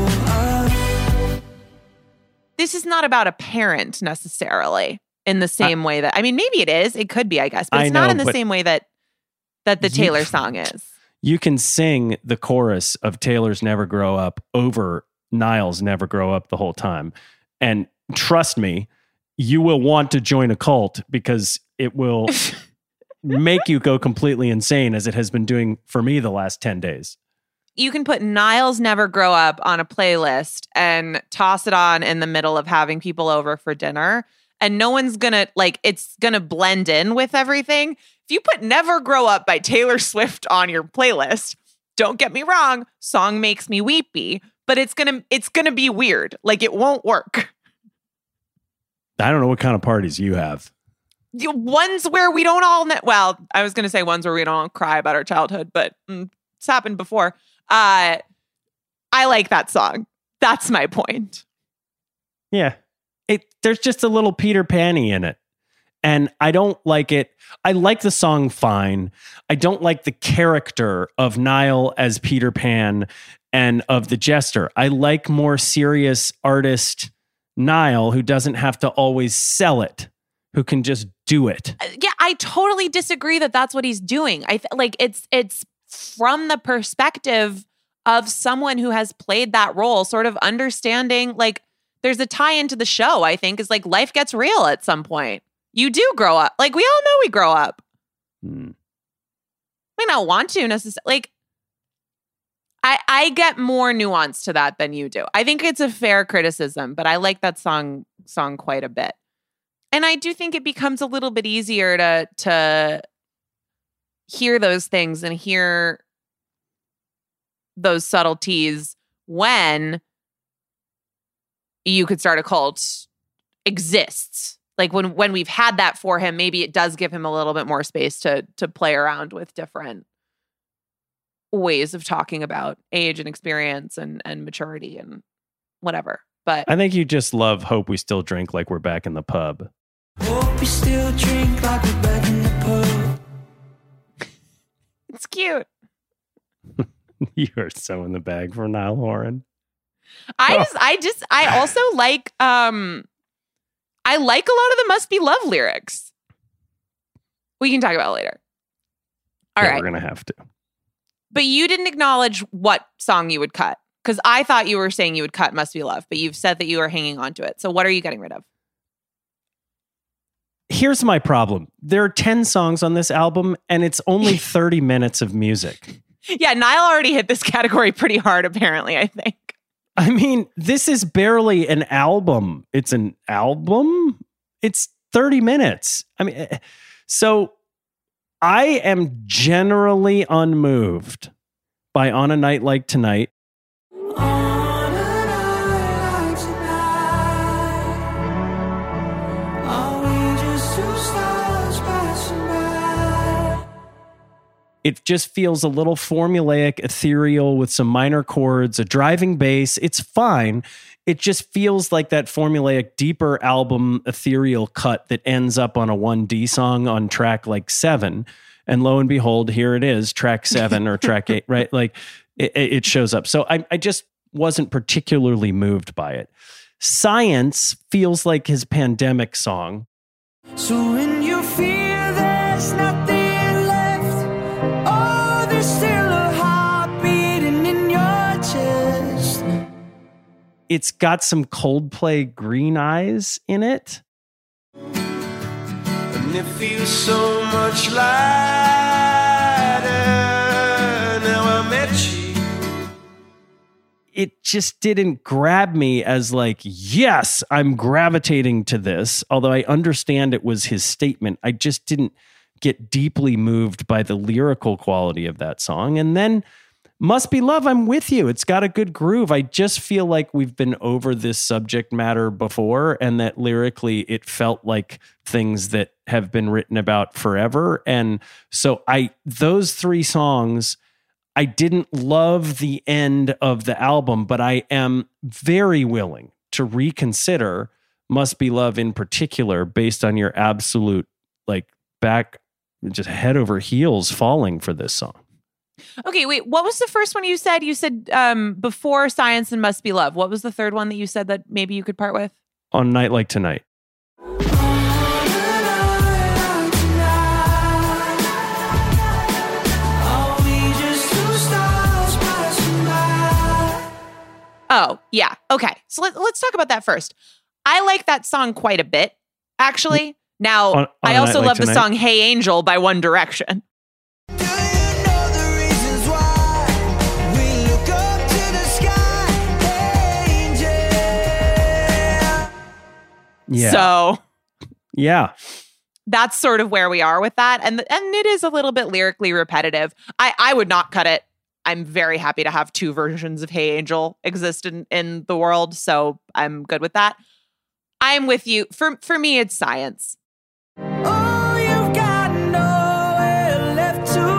grow up. this is not about a parent necessarily in the same way that, I mean, maybe it is. It could be, I guess, but I it's not know, in the but same way that that the you- Taylor song is. You can sing the chorus of Taylor's Never Grow Up over Niall's Never Grow Up the whole time. And trust me, you will want to join a cult because it will make you go completely insane, as it has been doing for me the last ten days. You can put Niall's Never Grow Up on a playlist and toss it on in the middle of having people over for dinner. And no one's gonna, like, it's gonna blend in with everything. If you put Never Grow Up by Taylor Swift on your playlist, don't get me wrong, song makes me weepy, but it's gonna it's gonna be weird. Like, it won't work. I don't know what kind of parties you have. You- Ones where we don't all, ne- well, I was gonna say ones where we don't all cry about our childhood, but mm, it's happened before. Uh, I like that song. That's my point. Yeah. It there's just a little Peter Pan-y in it. And I don't like it. I like the song fine. I don't like the character of Niall as Peter Pan and of the Jester. I like more serious artist Niall, who doesn't have to always sell it, who can just do it. Yeah, I totally disagree that that's what he's doing. I th- like it's it's from the perspective of someone who has played that role, sort of understanding, like, there's a tie into the show, I think, is like life gets real at some point. You do grow up. Like, we all know we grow up. Hmm. We not want to necessarily. Like, I I get more nuance to that than you do. I think it's a fair criticism, but I like that song song quite a bit. And I do think it becomes a little bit easier to to hear those things and hear those subtleties when You Could Start a Cult exists. Like when when we've had that for him, maybe it does give him a little bit more space to to play around with different ways of talking about age and experience and and maturity and whatever. But I think you just love Hope We Still Drink Like We're Back in the Pub. Hope we still drink like we're back in the pub. it's cute. You are so in the bag for Niall Horan. I Oh. just I just I also like um I like a lot of the Must Be Love lyrics. We can talk about it later. All Yeah, right. We're going to have to. But you didn't acknowledge what song you would cut. Because I thought you were saying you would cut Must Be Love, but you've said that you are hanging on to it. So what are you getting rid of? Here's my problem. There are ten songs on this album, and it's only thirty minutes of music. Yeah, Niall already hit this category pretty hard, apparently, I think. I mean, this is barely an album. It's an album. It's thirty minutes. I mean, eh, so I am generally unmoved by On a Night Like Tonight. On a night like tonight, are we just two stars passing by? It just feels a little formulaic, ethereal with some minor chords, a driving bass. It's fine. It just feels like that formulaic, deeper album ethereal cut that ends up on a one D song on track like seven. And lo and behold, here it is, track seven or track eight, right? Like it, it shows up. So I, I just wasn't particularly moved by it. Science feels like his pandemic song. So when you feel there's nothing left, oh, there's still a heart beating in your chest. It's got some Coldplay Green Eyes in it. And it feels so much lighter now I met you. It just didn't grab me as like, yes, I'm gravitating to this. Although I understand it was his statement, I just didn't get deeply moved by the lyrical quality of that song. And then Must Be Love, I'm with you. It's got a good groove. I just feel like we've been over this subject matter before, and that lyrically it felt like things that have been written about forever. And so I those three songs, I didn't love the end of the album, but I am very willing to reconsider Must Be Love in particular based on your absolute like back just head over heels falling for this song. Okay, wait, what was the first one you said? You said um, before Science and Must Be Love. What was the third one that you said that maybe you could part with? On Night Like Tonight. Oh, yeah. Okay. So let, let's talk about that first. I like that song quite a bit, actually. Now, On- on I a also Night Like love the Tonight? song Hey Angel by One Direction. Yeah. So yeah. that's sort of where we are with that. And and it is a little bit lyrically repetitive. I, I would not cut it. I'm very happy to have two versions of Hey Angel exist in, in the world. So I'm good with that. I'm with you. For for me, it's Science. Oh, you've got nowhere left to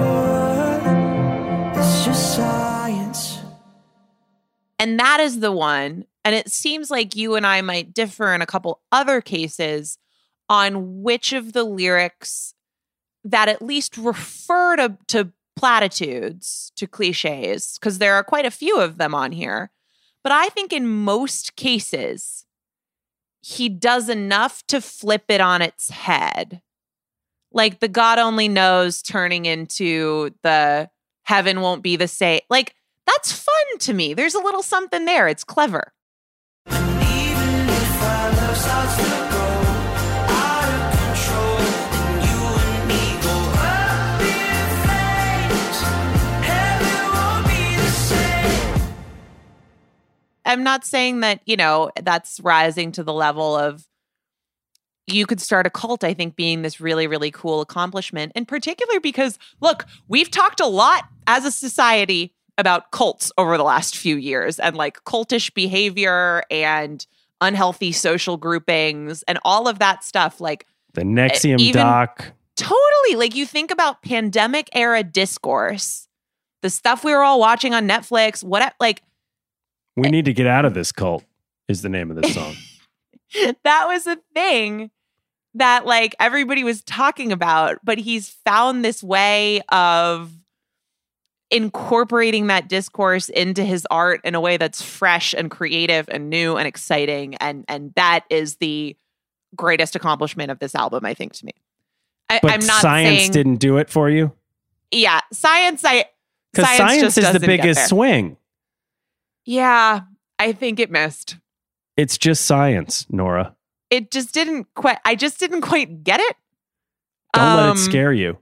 run. It's just science. And that is the one. And it seems like you and I might differ in a couple other cases on which of the lyrics that at least refer to, to platitudes, to cliches, because there are quite a few of them on here. But I think in most cases, he does enough to flip it on its head. Like the God only knows turning into the heaven won't be the same. Like, that's fun to me. There's a little something there. It's clever. Even if our love starts to go out of control, and you and me go up in flames, heaven won't be the same. I'm not saying that, you know, that's rising to the level of you could start a cult, I think, being this really, really cool accomplishment. In particular, because, look, we've talked a lot as a society about cults over the last few years and like cultish behavior and unhealthy social groupings and all of that stuff. Like The Nexium even- doc. totally. Like you think about pandemic era discourse, the stuff we were all watching on Netflix, what like We need to get out of this cult is the name of this song. that was a thing that like everybody was talking about, but he's found this way of incorporating that discourse into his art in a way that's fresh and creative and new and exciting. And and that is the greatest accomplishment of this album, I think, to me. I, But I'm not science saying, didn't do it for you? Yeah, science, I Because science, just is the doesn't get biggest there. swing. Yeah, I think it missed. It's just science, Nora. It just didn't quite, I just didn't quite get it. Don't let Um, it scare you.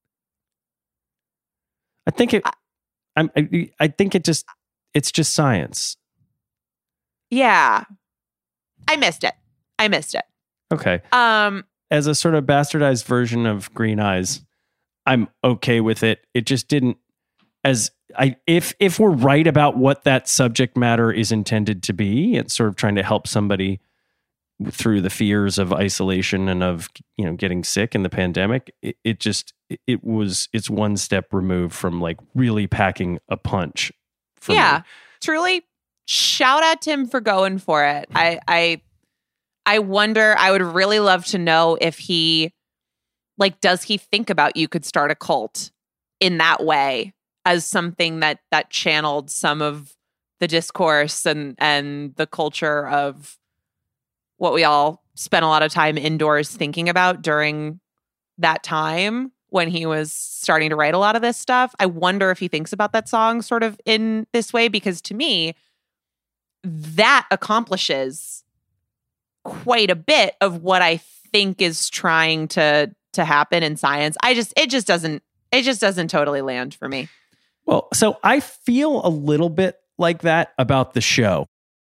I think it. I'm. I, I think it just. It's just science. Yeah. I missed it. I missed it. Okay. Um, As a sort of bastardized version of Green Eyes, I'm okay with it. It just didn't. As I, if if we're right about what that subject matter is intended to be, it's sort of trying to help somebody through the fears of isolation and of, you know, getting sick in the pandemic. It, it just it was it's one step removed from like really packing a punch. For yeah, me. truly shout out to him for going for it. I, I, I wonder, I would really love to know if he, like, does he think about you could start a cult in that way as something that that channeled some of the discourse and and the culture of what we all spent a lot of time indoors thinking about during that time when he was starting to write a lot of this stuff. I wonder if he thinks about that song sort of in this way, because to me, that accomplishes quite a bit of what I think is trying to to happen in science. I just it just doesn't it just doesn't totally land for me. Well, so I feel a little bit like that about the show.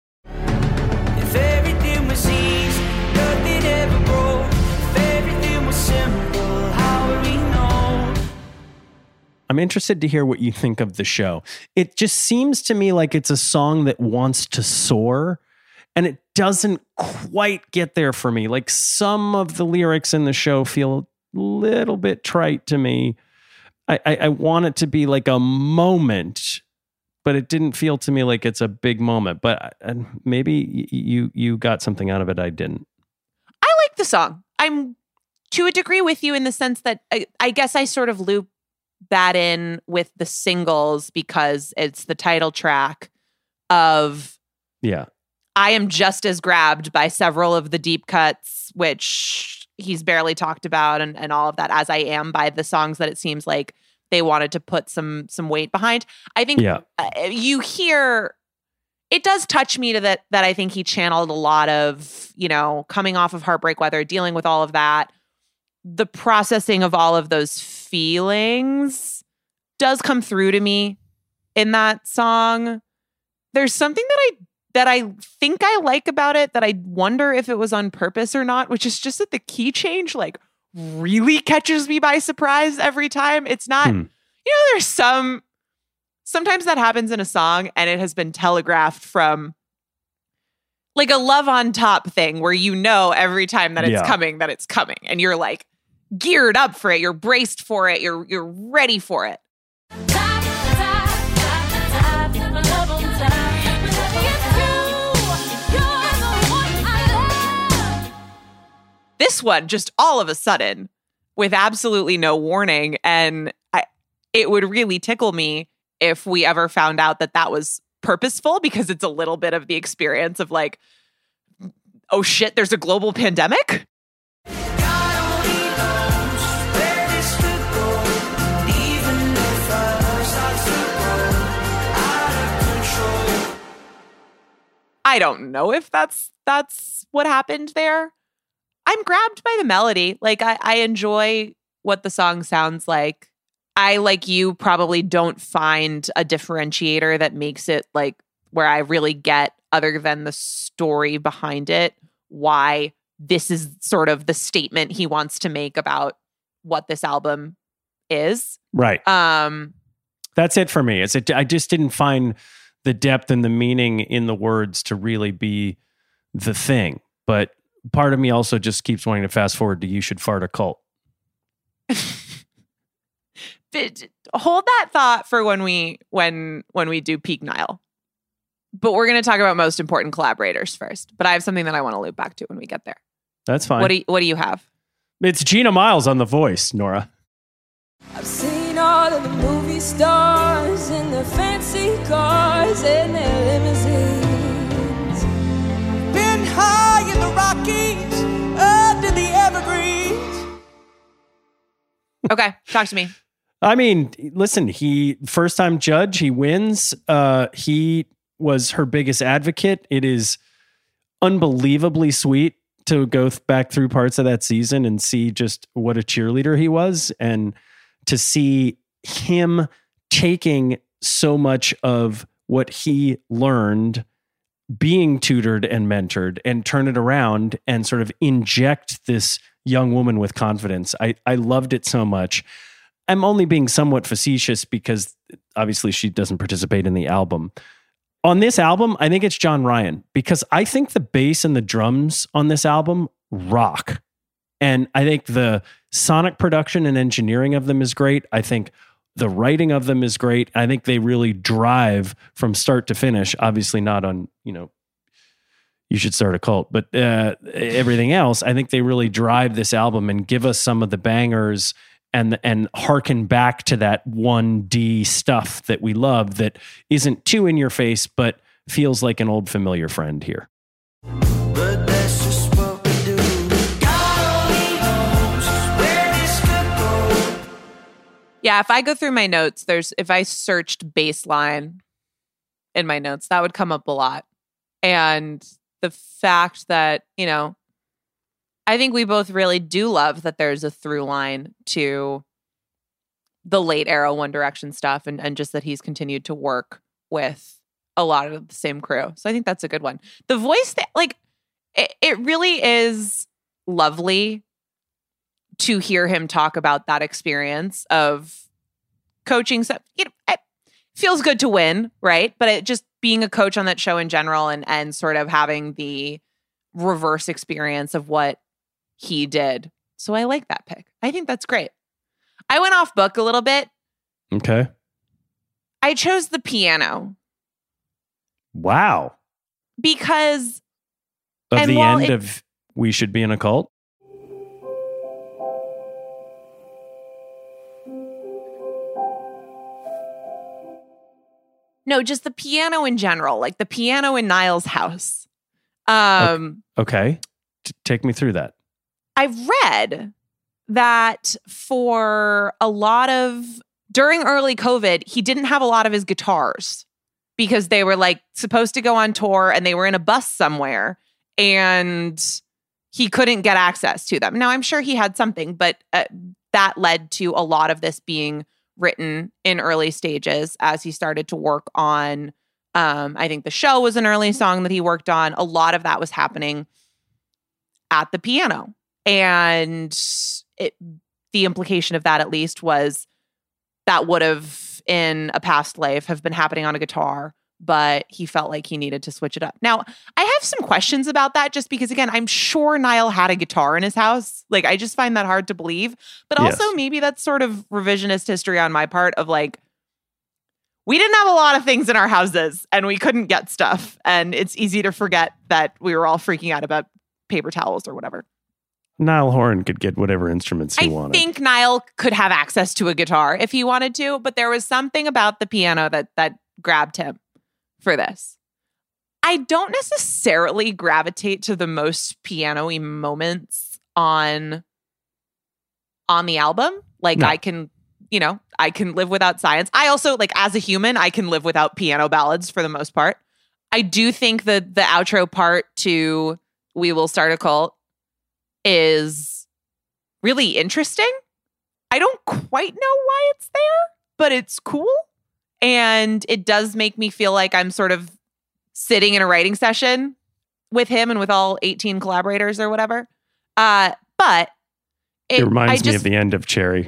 If everything was easy, nothing ever broke. If everything was simple, how would we know? I'm interested to hear what you think of the show. It just seems to me like it's a song that wants to soar, and it doesn't quite get there for me. Like some of the lyrics in the show feel a little bit trite to me. I, I, I want it to be like a moment, but it didn't feel to me like it's a big moment. But uh, maybe you you got something out of it I didn't. I like the song. I'm to a degree with you in the sense that I, I guess I sort of loop that in with the singles because it's the title track of Yeah. I am just as grabbed by several of the deep cuts, which he's barely talked about, and, and all of that, as I am by the songs that it seems like they wanted to put some some weight behind. I think Yeah. uh, you hear, it does touch me to that, that I think he channeled a lot of, you know, coming off of Heartbreak Weather, dealing with all of that. The processing of all of those feelings does come through to me in that song. There's something that I that I think I like about it that I wonder if it was on purpose or not, which is just that the key change like really catches me by surprise every time. It's not, Hmm. you know, there's some, sometimes that happens in a song and it has been telegraphed from like a Love on Top thing where you know every time that it's Yeah. coming, that it's coming. And you're like geared up for it. You're braced for it. You're, you're ready for it. This one, just all of a sudden, with absolutely no warning. And I, it would really tickle me if we ever found out that that was purposeful, because it's a little bit of the experience of like, oh shit, there's a global pandemic. I don't know if that's that's what happened there. I'm grabbed by the melody. Like I, I enjoy what the song sounds like. I, like you, probably don't find a differentiator that makes it like where I really get, other than the story behind it, why this is sort of the statement he wants to make about what this album is. Right. Um, That's it for me. It's a, I just didn't find the depth and the meaning in the words to really be the thing. But part of me also just keeps wanting to fast forward to "You Should Fart a Cult." but hold that thought for when we when when we do Peak Nile. But we're going to talk about most important collaborators first. But I have something that I want to loop back to when we get there. That's fine. What do you, what do you have? It's Gina Miles on The Voice, Nora. I've seen all of the movie stars in their fancy cars and their limousines. Been high in the Rockies, under the evergreens. Okay, talk to me. I mean, listen, he first time judge, he wins. Uh, he was her biggest advocate. It is unbelievably sweet to go th- back through parts of that season and see just what a cheerleader he was, and to see him taking so much of what he learned being tutored and mentored and turn it around and sort of inject this young woman with confidence. I, I loved it so much. I'm only being somewhat facetious because obviously she doesn't participate in the album. On this album, I think it's John Ryan, because I think the bass and the drums on this album rock. And I think the sonic production and engineering of them is great. I think the writing of them is great. I think they really drive from start to finish. Obviously not on, you know, You Should Start a Cult, but uh, everything else, I think they really drive this album and give us some of the bangers and and harken back to that one D stuff that we love that isn't too in your face, but feels like an old familiar friend here. But that's just what we do. God only knows where this could go. Yeah, if I go through my notes, there's if I searched baseline in my notes, that would come up a lot. And the fact that, you know, I think we both really do love that there's a through line to the late era One Direction stuff and, and just that he's continued to work with a lot of the same crew. So I think that's a good one. The voice, that, like, it, it really is lovely to hear him talk about that experience of coaching. So, you know, it feels good to win, right? But it just being a coach on that show in general and and sort of having the reverse experience of what he did. So I like that pick. I think that's great. I went off book a little bit. Okay. I chose the piano Wow. because Of And the while end it- of We Should Be in a Cult? no, just the piano in general, like the piano in Niall's house. Um, Okay. T- take me through that. I've read that for a lot of during early COVID, he didn't have a lot of his guitars because they were like supposed to go on tour and they were in a bus somewhere and he couldn't get access to them. Now, I'm sure he had something, but uh, that led to a lot of this being written in early stages as he started to work on. Um, I think The Show was an early song that he worked on. A lot of that was happening at the piano. And it, the implication of that, at least, was that would have, in a past life, have been happening on a guitar, but he felt like he needed to switch it up. Now, I have some questions about that just because, again, I'm sure Niall had a guitar in his house. Like, I just find that hard to believe. But also, Yes. maybe that's sort of revisionist history on my part of like, we didn't have a lot of things in our houses and we couldn't get stuff. And it's easy to forget that we were all freaking out about paper towels or whatever. Niall Horan could get whatever instruments he I wanted. think Niall could have access to a guitar if he wanted to, but there was something about the piano that that grabbed him for this. I don't necessarily gravitate to the most piano-y moments on on the album. Like No. I can, you know, I can live without Science. I also, like, as a human, I can live without piano ballads for the most part. I do think that the outro part to We Will Start a Cult is really interesting. I don't quite know why it's there, but it's cool. And it does make me feel like I'm sort of sitting in a writing session with him and with all eighteen collaborators or whatever. Uh, but It, it, reminds I me just, of the end of Cherry.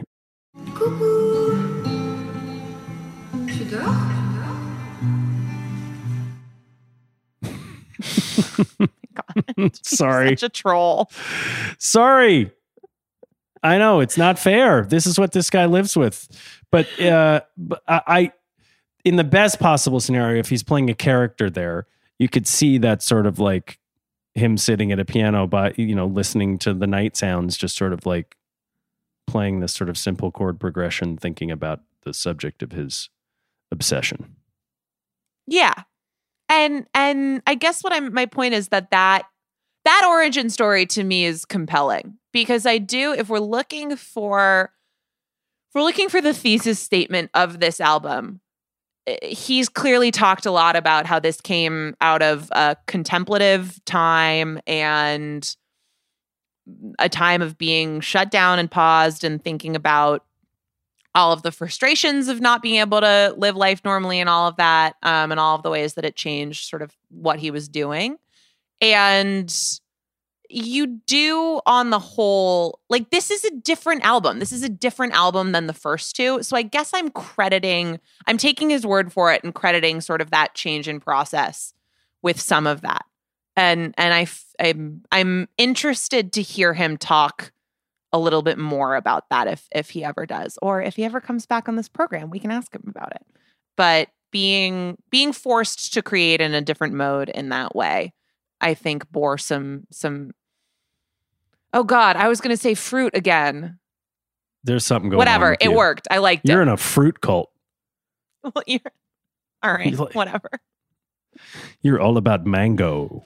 God, Sorry. such a troll. Sorry. I know it's not fair. This is what this guy lives with. But uh, but I, I, in the best possible scenario, if he's playing a character there, you could see that sort of like him sitting at a piano, by you know, listening to the night sounds, just sort of like playing this sort of simple chord progression, thinking about the subject of his obsession. Yeah. And and I guess what I'm my point is that that that origin story to me is compelling because I do, if we're looking for if we're looking for the thesis statement of this album, eh, he's clearly talked a lot about how this came out of a contemplative time and a time of being shut down and paused and thinking about all of the frustrations of not being able to live life normally and all of that, um, and all of the ways that it changed sort of what he was doing. And you do, on the whole, like, this is a different album. This is a different album than the first two. So I guess I'm crediting, I'm taking his word for it and crediting sort of that change in process with some of that. And and I, f- I'm, I'm interested to hear him talk a little bit more about that if if he ever does, or if he ever comes back on this program, we can ask him about it. But being being forced to create in a different mode in that way, I think bore some some. Oh God, I was going to say fruit again. There's something going on. Whatever. with It you. worked. I liked You're it. in a fruit cult. Well, you're, all right. You're like- Whatever. You're all about mango.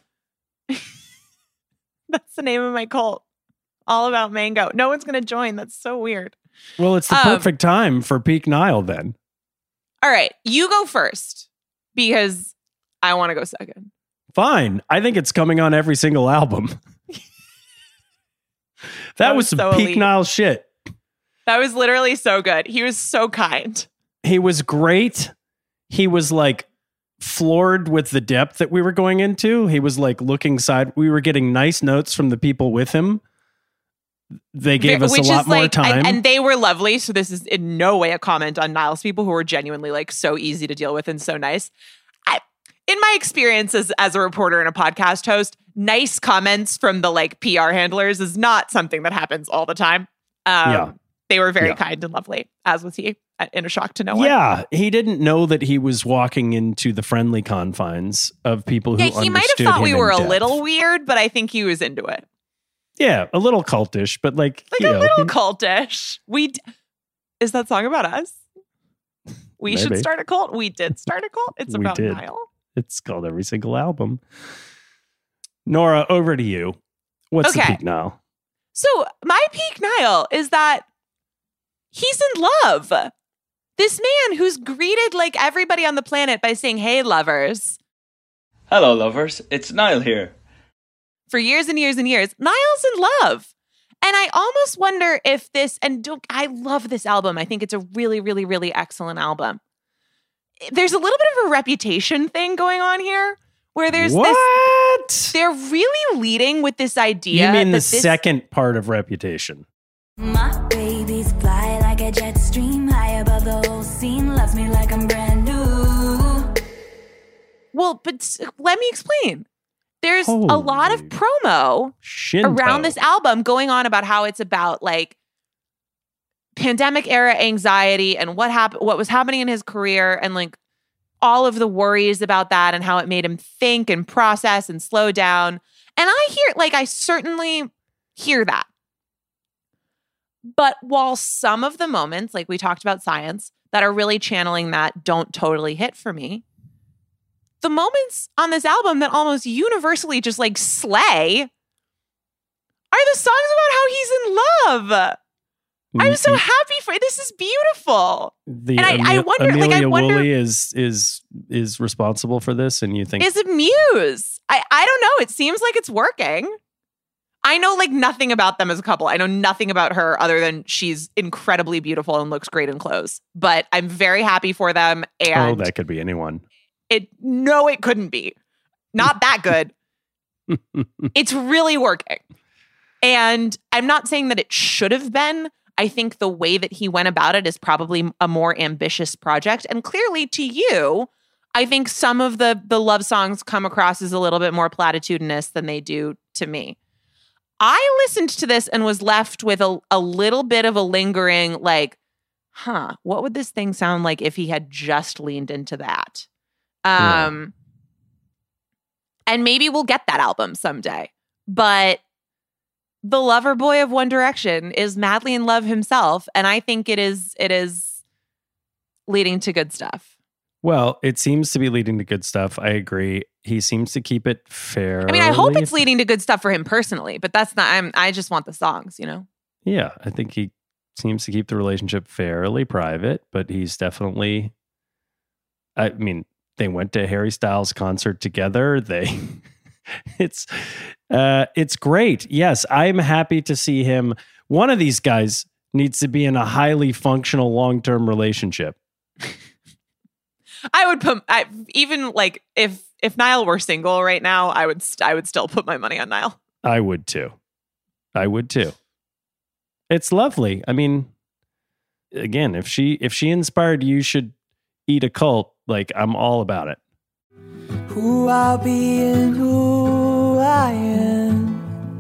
That's the name of my cult. All about mango. No one's going to join. That's so weird. Well, it's the Um, perfect time for peak Nile then. All right. You go first because I want to go second. Fine. I think it's coming on every single album. that, That was was some so peak elite. Nile shit. That was literally so good. He was so kind. He was great. He was like floored with the depth that we were going into. He was like looking side. We were getting nice notes from the people with him. They gave us Which a lot is more like, time. And, and they were lovely. So this is in no way a comment on Niles people who were genuinely like so easy to deal with and so nice. I, in my experience as, as a reporter and a podcast host, nice comments from the like P R handlers is not something that happens all the time. Um, Yeah. They were very Yeah. kind and lovely, as was he, uh, in a shock to no one. yeah, he didn't know that he was walking into the friendly confines of people who Yeah, he might have understood thought we him were in a depth. little weird, but I think he was into it. Yeah, a little cultish, but like, Like you a know, little cultish. We d- is that song about us? We should Maybe. start a cult. We did start a cult. It's We about did. Niall. It's called every single album. Nora, over to you. What's the Okay. peak now? So my peak Niall is that he's in love. This man who's greeted like everybody on the planet by saying, "Hey, lovers," Hello, lovers. It's Niall here. for years and years and years. Niall's in love. And I almost wonder if this, and don't, I love this album. I think it's a really, really, really excellent album. There's a little bit of a reputation thing going on here where there's what? this, they're really leading with this idea. You mean the that this, second part of Reputation? My babies fly like a jet stream high above the whole scene. Loves me like I'm brand new. Well, but s- let me explain. There's a lot of promo Shinto. around this album going on about how it's about like pandemic era anxiety and what happened, what was happening in his career, and like all of the worries about that and how it made him think and process and slow down. And I hear, like, I certainly hear that. But while some of the moments, like we talked about Science, that are really channeling that don't totally hit for me, the moments on this album that almost universally just like slay are the songs about how he's in love. I'm so happy for this. Is beautiful. The and I, I Emi- wonder, Amelia like, I wonder, Woolley is is is responsible for this, and you think is it Muse? I, I don't know. It seems like it's working. I know like nothing about them as a couple. I know nothing about her other than she's incredibly beautiful and looks great in clothes. But I'm very happy for them. oh, And that could be anyone. it no, it couldn't be. Not that good. It's really working. And I'm not saying that it should have been. I think the way that he went about it is probably a more ambitious project. And clearly to you, I think some of the the love songs come across as a little bit more platitudinous than they do to me. I listened to this and was left with a, a little bit of a lingering like, huh, what would this thing sound like if he had just leaned into that? Um, and maybe we'll get that album someday. But the lover boy of One Direction is madly in love himself, and I think it is it is leading to good stuff. Well, it seems to be leading to good stuff. I agree. He seems to keep it fair. I mean, I hope it's leading to good stuff for him personally, but that's not. I'm. I just want the songs, you know. Yeah, I think he seems to keep the relationship fairly private, but he's definitely. I mean, they went to Harry Styles' concert together. They, it's, uh, it's great. Yes, I'm happy to see him. One of these guys needs to be in a highly functional long-term relationship. I would put I, even like if if Niall were single right now, I would st- I would still put my money on Niall. I would too. I would too. It's lovely. I mean, again, if she if she inspired you should eat a cult, like I'm all about it. Who I'll be and who I am.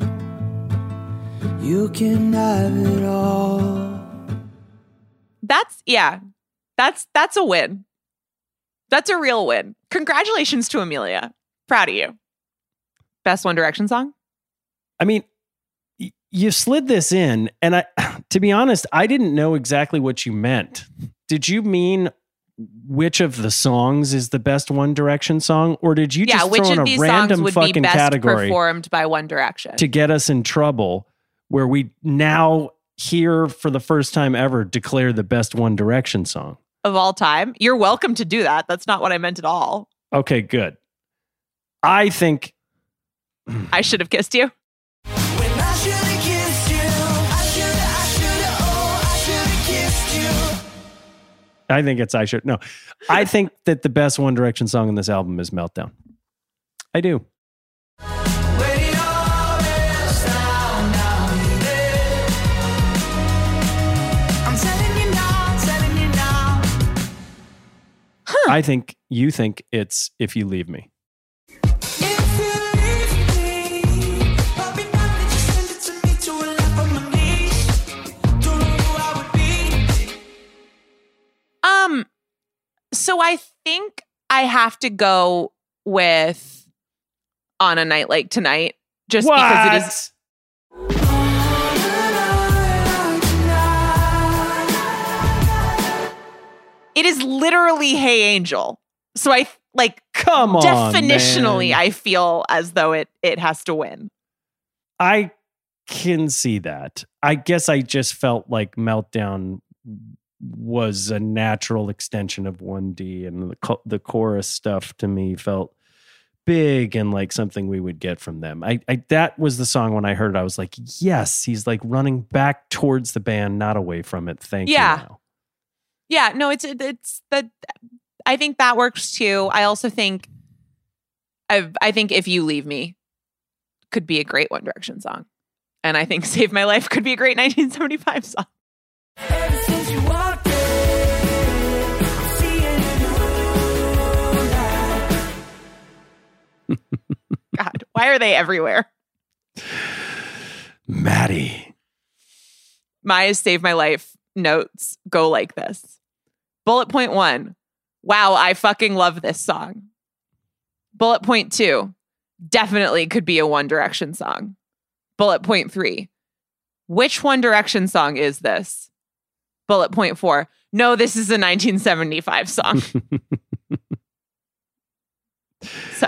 You can have it all. That's yeah. That's that's a win. That's a real win. Congratulations to Amelia. Proud of you. Best One Direction song? I mean, y- you slid this in, and I, to be honest, I didn't know exactly what you meant. Did you mean which of the songs is the best One Direction song, or did you yeah, just which throw in of a these songs random would be fucking best category performed by One Direction to get us in trouble, where we now here for the first time ever declare the best One Direction song of all time? You're welcome to do that. That's not what I meant at all. Okay, good. I think I should have kissed you. When I should have kissed you, I should have, I should have, oh, I should have kissed you. I think it's I should no. I think that the best One Direction song on this album is Meltdown. I do. When it all melts down, down there. I'm telling you now, telling you now. I think you think it's If You Leave Me. If you leave me, Bobby Bobby just send it to me to a lap on my knees. Don't know who I would be. Um, so I think I have to go with On a Night Like Tonight, just because it is. It is literally Hey Angel. So I like Come on, definitionally, man. I feel as though it it has to win. I can see that. I guess I just felt like Meltdown was a natural extension of one D, and the, co- the chorus stuff to me felt big and like something we would get from them. I, I that was the song when I heard it, I was like, yes, he's like running back towards the band, not away from it. Thank Yeah. you. Now. Yeah, no, it's it's that. I think that works too. I also think, I I think If You Leave Me could be a great One Direction song, and I think Save My Life could be a great nineteen seventy-five song. Ever since you walked in, I'm seeing you now. God, why are they everywhere? Maddie. My Save My Life notes go like this. Bullet point one. Wow, I fucking love this song. Bullet point two. Definitely could be a One Direction song. Bullet point three. Which One Direction song is this? Bullet point four. No, this is a nineteen seventy-five song. So.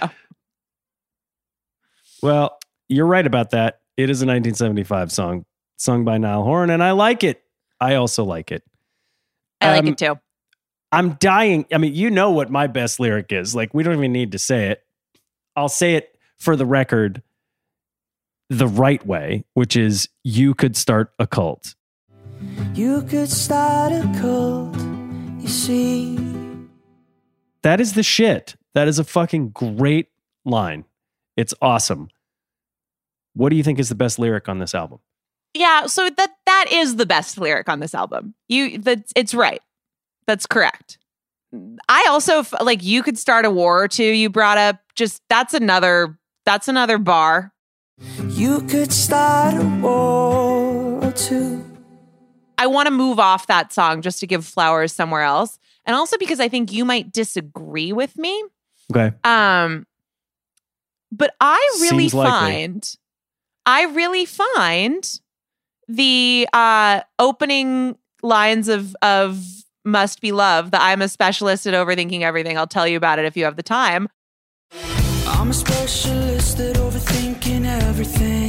Well, you're right about that. It is a nineteen seventy-five song sung by Niall Horan, and I like it. I also like it. I like Um, it too. I'm dying. I mean, you know what my best lyric is. Like, we don't even need to say it. I'll say it for the record the right way, which is you could start a cult. You could start a cult, you see. That is the shit. That is a fucking great line. It's awesome. What do you think is the best lyric on this album? Yeah, so that that is the best lyric on this album. You that it's right. That's correct. I also f- like you could start a war or two. You brought up just that's another that's another bar. You could start a war or two. I want to move off that song just to give flowers somewhere else, and also because I think you might disagree with me. Okay. Um, but I really Seems likely. find, I really find the uh, opening lines of of Must Be Love, the I'm a specialist at overthinking everything. I'll tell you about it if you have the time. I'm a specialist at overthinking everything.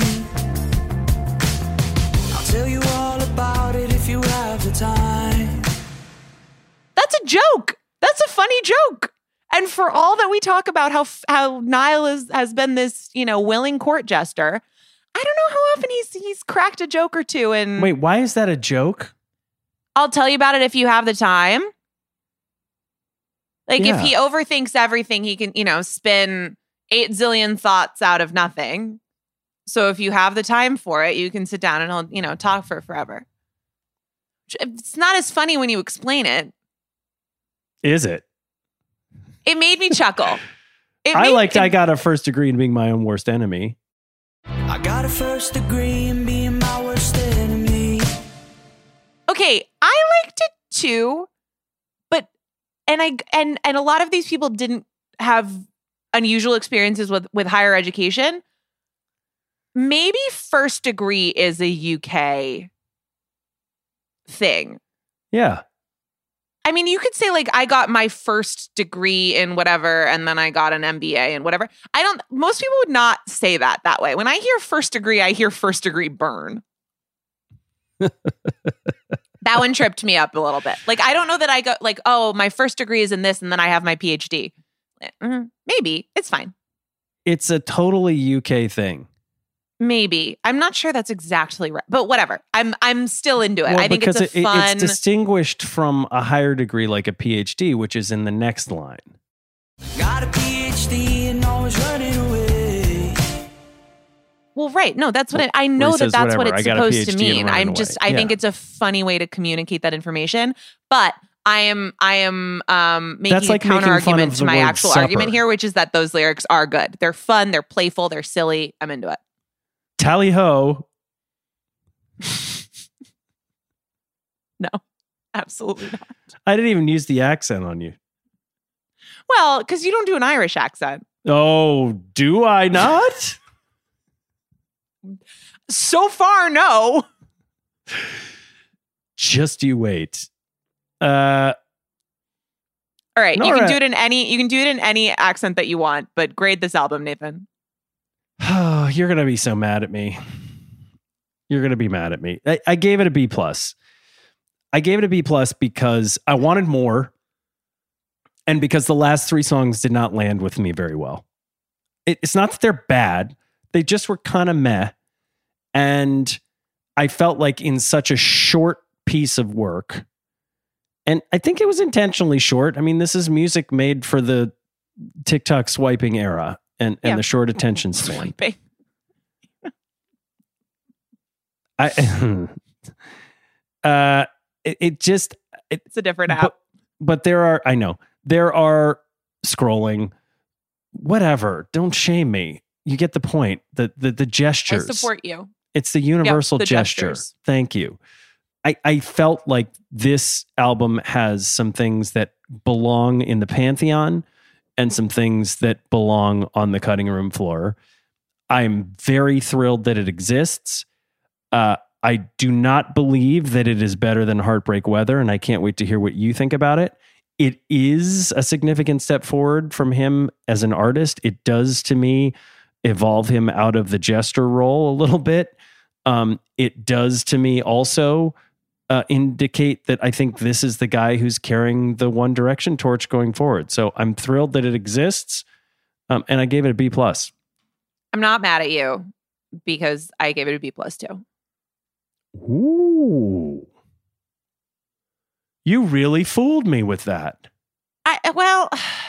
I'll tell you all about it if you have the time. That's a joke. That's a funny joke. And for all that we talk about how how Niall is, has been this, you know, willing court jester, I don't know how often he's he's cracked a joke or two. And Wait, why is that a joke? I'll tell you about it if you have the time. Like Yeah. if he overthinks everything, he can, you know, spin eight zillion thoughts out of nothing. So if you have the time for it, you can sit down and he'll, you know, talk for forever. It's not as funny when you explain it. Is it? It made me chuckle. It I made- liked it- I got a first degree in being my own worst enemy. I got a first degree in being my worst enemy. Okay, I liked it too, but and I and and a lot of these people didn't have unusual experiences with with higher education. maybe First Degree is a U K thing. Yeah. I mean, you could say like I got my first degree in whatever and then I got an M B A and whatever. I don't, most people would not say that that way. When I hear first degree, I hear first degree burn. That one tripped me up a little bit. Like, I don't know that I go like, oh, my first degree is in this and then I have my P H D. Mm, maybe. It's fine. It's a totally U K thing. Maybe. I'm not sure that's exactly right, but whatever. I'm I'm still into it. Well, I think it's because a it- fun. it's distinguished from a higher degree like a P H D, which is in the next line. Got a P H D and always running away. Well, right. No, that's what it, I know Where he that says, that's what whatever, it's I got a supposed to P H D and mean. running I'm just, away. I think Yeah. it's a funny way to communicate that information. But I am, I am um, making That's like a making counter fun argument of to the my word actual supper. argument here, which is that those lyrics are good. They're fun. They're playful. They're silly. I'm into it. Tally ho. No, absolutely not. I didn't even use the accent on you. Well, because you don't do an Irish accent. Oh, do I not? So far, no. Just you wait. Uh, All right, you Nora- can do it in any. You can do it in any accent that you want, but grade this album, Nathan. Oh, you're gonna be so mad at me. You're gonna be mad at me. I, I gave it a B plus. I gave it a B plus because I wanted more, and because the last three songs did not land with me very well. It, it's not that they're bad; they just were kind of meh, and I felt like in such a short piece of work, and I think it was intentionally short. I mean, this is music made for the TikTok swiping era and, and Yeah. the short attention span. Swiping. I, uh, it, it just, it, It's a different app. but, but there are, I know, there are scrolling, whatever. Don't shame me. You get the point. The, the, the I gestures. support you. It's the universal the gesture. gestures. Thank you. I, I felt like this album has some things that belong in the Pantheon and some things that belong on the cutting room floor. I'm very thrilled that it exists. Uh, I do not believe that it is better than Heartbreak Weather, and I can't wait to hear what you think about it. It is a significant step forward from him as an artist. It does, to me, evolve him out of the jester role a little bit. Um, it does, to me, also uh, indicate that I think this is the guy who's carrying the One Direction torch going forward. So I'm thrilled that it exists, um, and I gave it a B plus. I'm not mad at you because I gave it a B plus too. Ooh. You really fooled me with that. I well,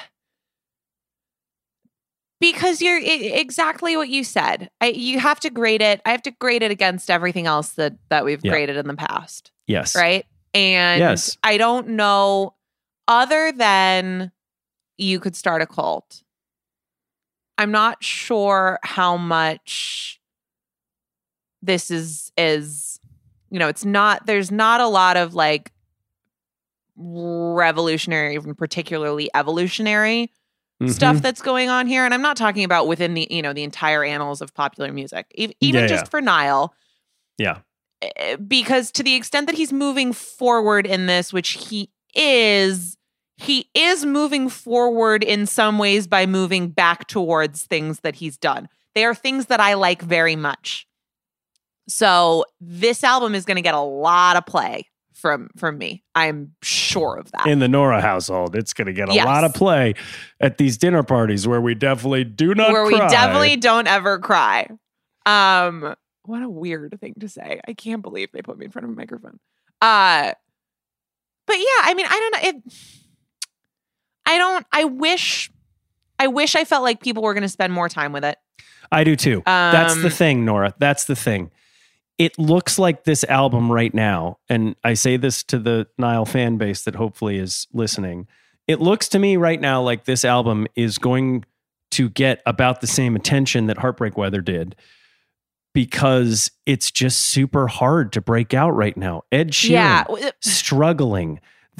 because you're I- exactly what you said. I, you have to grade it. I have to grade it against everything else that that we've Yeah. graded in the past, Yes. right? And Yes. I don't know, other than you could start a cult. I'm not sure how much this is is you know, it's not, there's not a lot of like revolutionary, even particularly evolutionary stuff Mhm. that's going on here. And I'm not talking about within the, you know, the entire annals of popular music, e- even Yeah, just yeah. for Niall, Yeah. eh, because to the extent that he's moving forward in this, which he is, he is moving forward in some ways by moving back towards things that he's done. They are things that I like very much. So this album is going to get a lot of play from from me. I'm sure of that. In the Nora household, it's going to get a Yes. lot of play at these dinner parties where we definitely do not Where cry. we definitely don't ever cry. Um, what a weird thing to say. I can't believe they put me in front of a microphone. Uh, but yeah, I mean, I don't know. It, I don't. I wish. I wish I felt like people were going to spend more time with it. I do too. That's the Um, thing, Nora. That's the thing. It looks like this album right now, and I say this to the Nile fan base that hopefully is listening. It looks to me right now like this album is going to get about the same attention that Heartbreak Weather did, because it's just super hard to break out right now. Ed Sheeran Yeah. struggling. The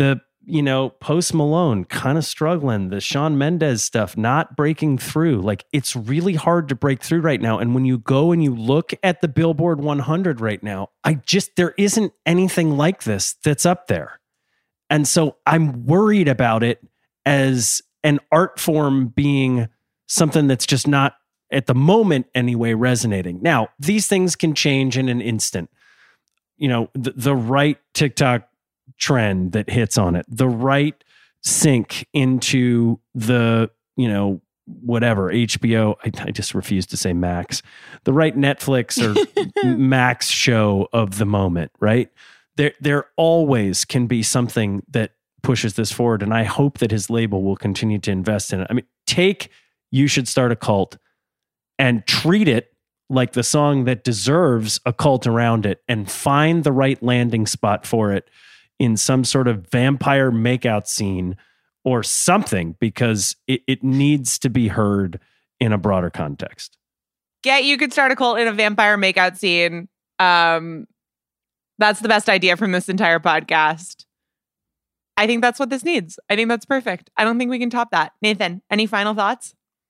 you know, Post Malone kind of struggling, the Shawn Mendes stuff not breaking through. Like, it's really hard to break through right now. And when you go and you look at the Billboard one hundred right now, I just, there isn't anything like this that's up there. And so I'm worried about it as an art form being something that's just not, at the moment anyway, resonating. Now, these things can change in an instant. You know, the, the right TikTok trend that hits on it, the right sync into the, you know, whatever, H B O, I, I just refuse to say Max, the right Netflix or Max show of the moment, right? There, there always can be something that pushes this forward. And I hope that his label will continue to invest in it. I mean, take You Should Start a Cult and treat it like the song that deserves a cult around it, and find the right landing spot for it in some sort of vampire makeout scene or something, because it, it needs to be heard in a broader context. Get You Could Start a Cult in a vampire makeout scene. Um, that's the best idea from this entire podcast. I think that's what this needs. I think that's perfect. I don't think we can top that. Nathan, any final thoughts?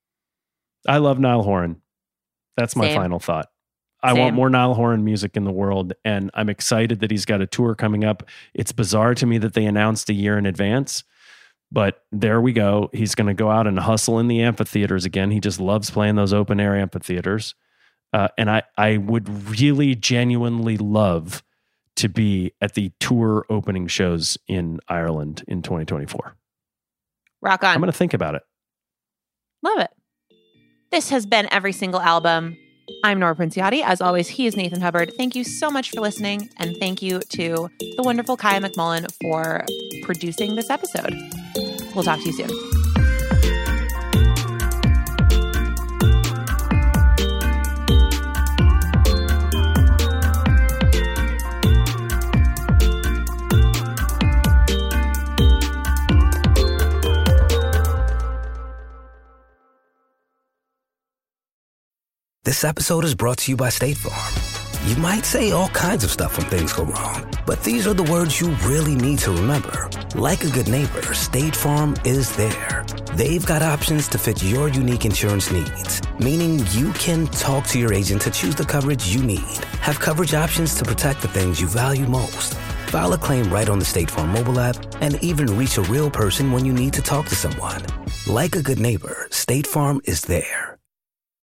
I love Niall Horan. That's my Same. final thought. I Same. want more Niall Horan music in the world, and I'm excited that he's got a tour coming up. It's bizarre to me that they announced a year in advance, but there we go. He's going to go out and hustle in the amphitheaters again. He just loves playing those open air amphitheaters. Uh, and I, I would really genuinely love to be at the tour opening shows in Ireland in twenty twenty-four. Rock on. I'm going to think about it. Love it. This has been Every Single Album. I'm Nora Princiotti. As always, he is Nathan Hubbard. Thank you so much for listening. And thank you to the wonderful Kaya McMullen for producing this episode. We'll talk to you soon. This episode is brought to you by State Farm. You might say all kinds of stuff when things go wrong, but these are the words you really need to remember. Like a good neighbor, State Farm is there. They've got options to fit your unique insurance needs, meaning you can talk to your agent to choose the coverage you need, have coverage options to protect the things you value most, file a claim right on the State Farm mobile app, and even reach a real person when you need to talk to someone. Like a good neighbor, State Farm is there.